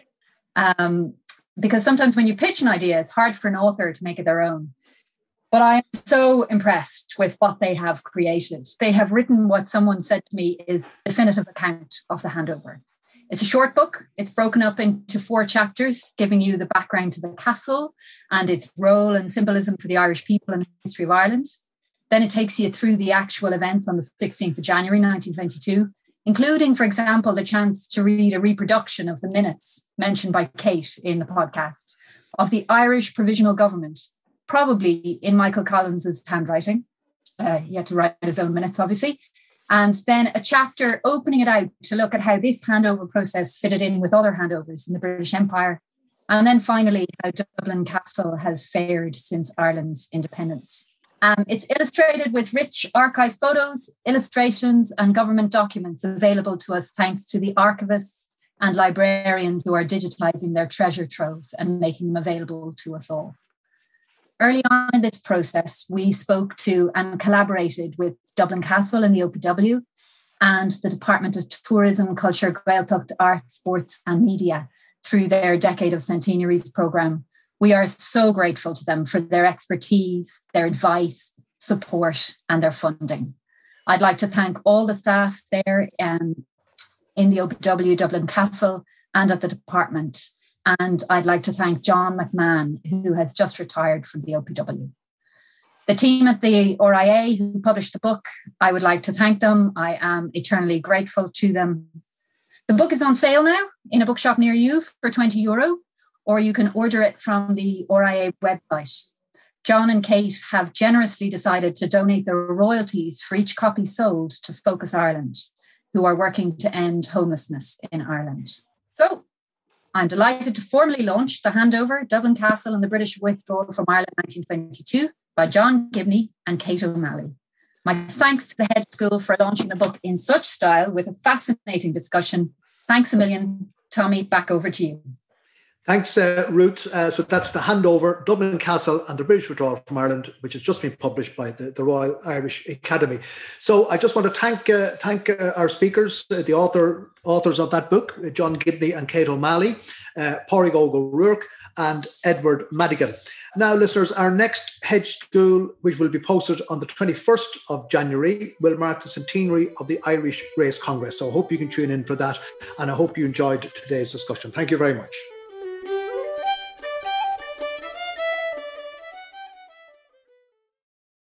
Um, because sometimes when you pitch an idea, it's hard for an author to make it their own. But I am so impressed with what they have created. They have written what someone said to me is the definitive account of the handover. It's a short book. It's broken up into four chapters, giving you the background to the castle and its role and symbolism for the Irish people and the history of Ireland. Then it takes you through the actual events on the sixteenth of January, nineteen twenty-two, including, for example, the chance to read a reproduction of the minutes mentioned by Kate in the podcast of the Irish Provisional Government, probably in Michael Collins's handwriting. Uh, he had to write his own minutes, obviously. And then a chapter opening it out to look at how this handover process fitted in with other handovers in the British Empire. And then finally, how Dublin Castle has fared since Ireland's independence. Um, it's illustrated with rich archive photos, illustrations, and government documents available to us thanks to the archivists and librarians who are digitising their treasure troves and making them available to us all. Early on in this process, we spoke to and collaborated with Dublin Castle and the O P W and the Department of Tourism, Culture, Gaeltacht, Arts, Sports and Media through their Decade of Centenaries programme. We are so grateful to them for their expertise, their advice, support and their funding. I'd like to thank all the staff there um, in the O P W, Dublin Castle and at the department. And I'd like to thank John McMahon, who has just retired from the O P W. The team at the R I A who published the book, I would like to thank them. I am eternally grateful to them. The book is on sale now in a bookshop near you for twenty euro, or you can order it from the R I A website. John and Kate have generously decided to donate their royalties for each copy sold to Focus Ireland, who are working to end homelessness in Ireland. So, I'm delighted to formally launch The Handover, Dublin Castle and the British Withdrawal from Ireland nineteen twenty-two by John Gibney and Kate O'Malley. My thanks to the Hedge School for launching the book in such style with a fascinating discussion. Thanks a million. Tommy, back over to you. Thanks, uh, Ruth. Uh, so that's The Handover, Dublin Castle and the British Withdrawal from Ireland, which has just been published by the, the Royal Irish Academy. So I just want to thank uh, thank uh, our speakers, uh, the author authors of that book, uh, John Gibney and Kate O'Malley, uh, Pádraig O'Rourke and Edward Madigan. Now, listeners, our next Hedge School, which will be posted on the twenty-first of January, will mark the centenary of the Irish Race Congress. So I hope you can tune in for that, and I hope you enjoyed today's discussion. Thank you very much.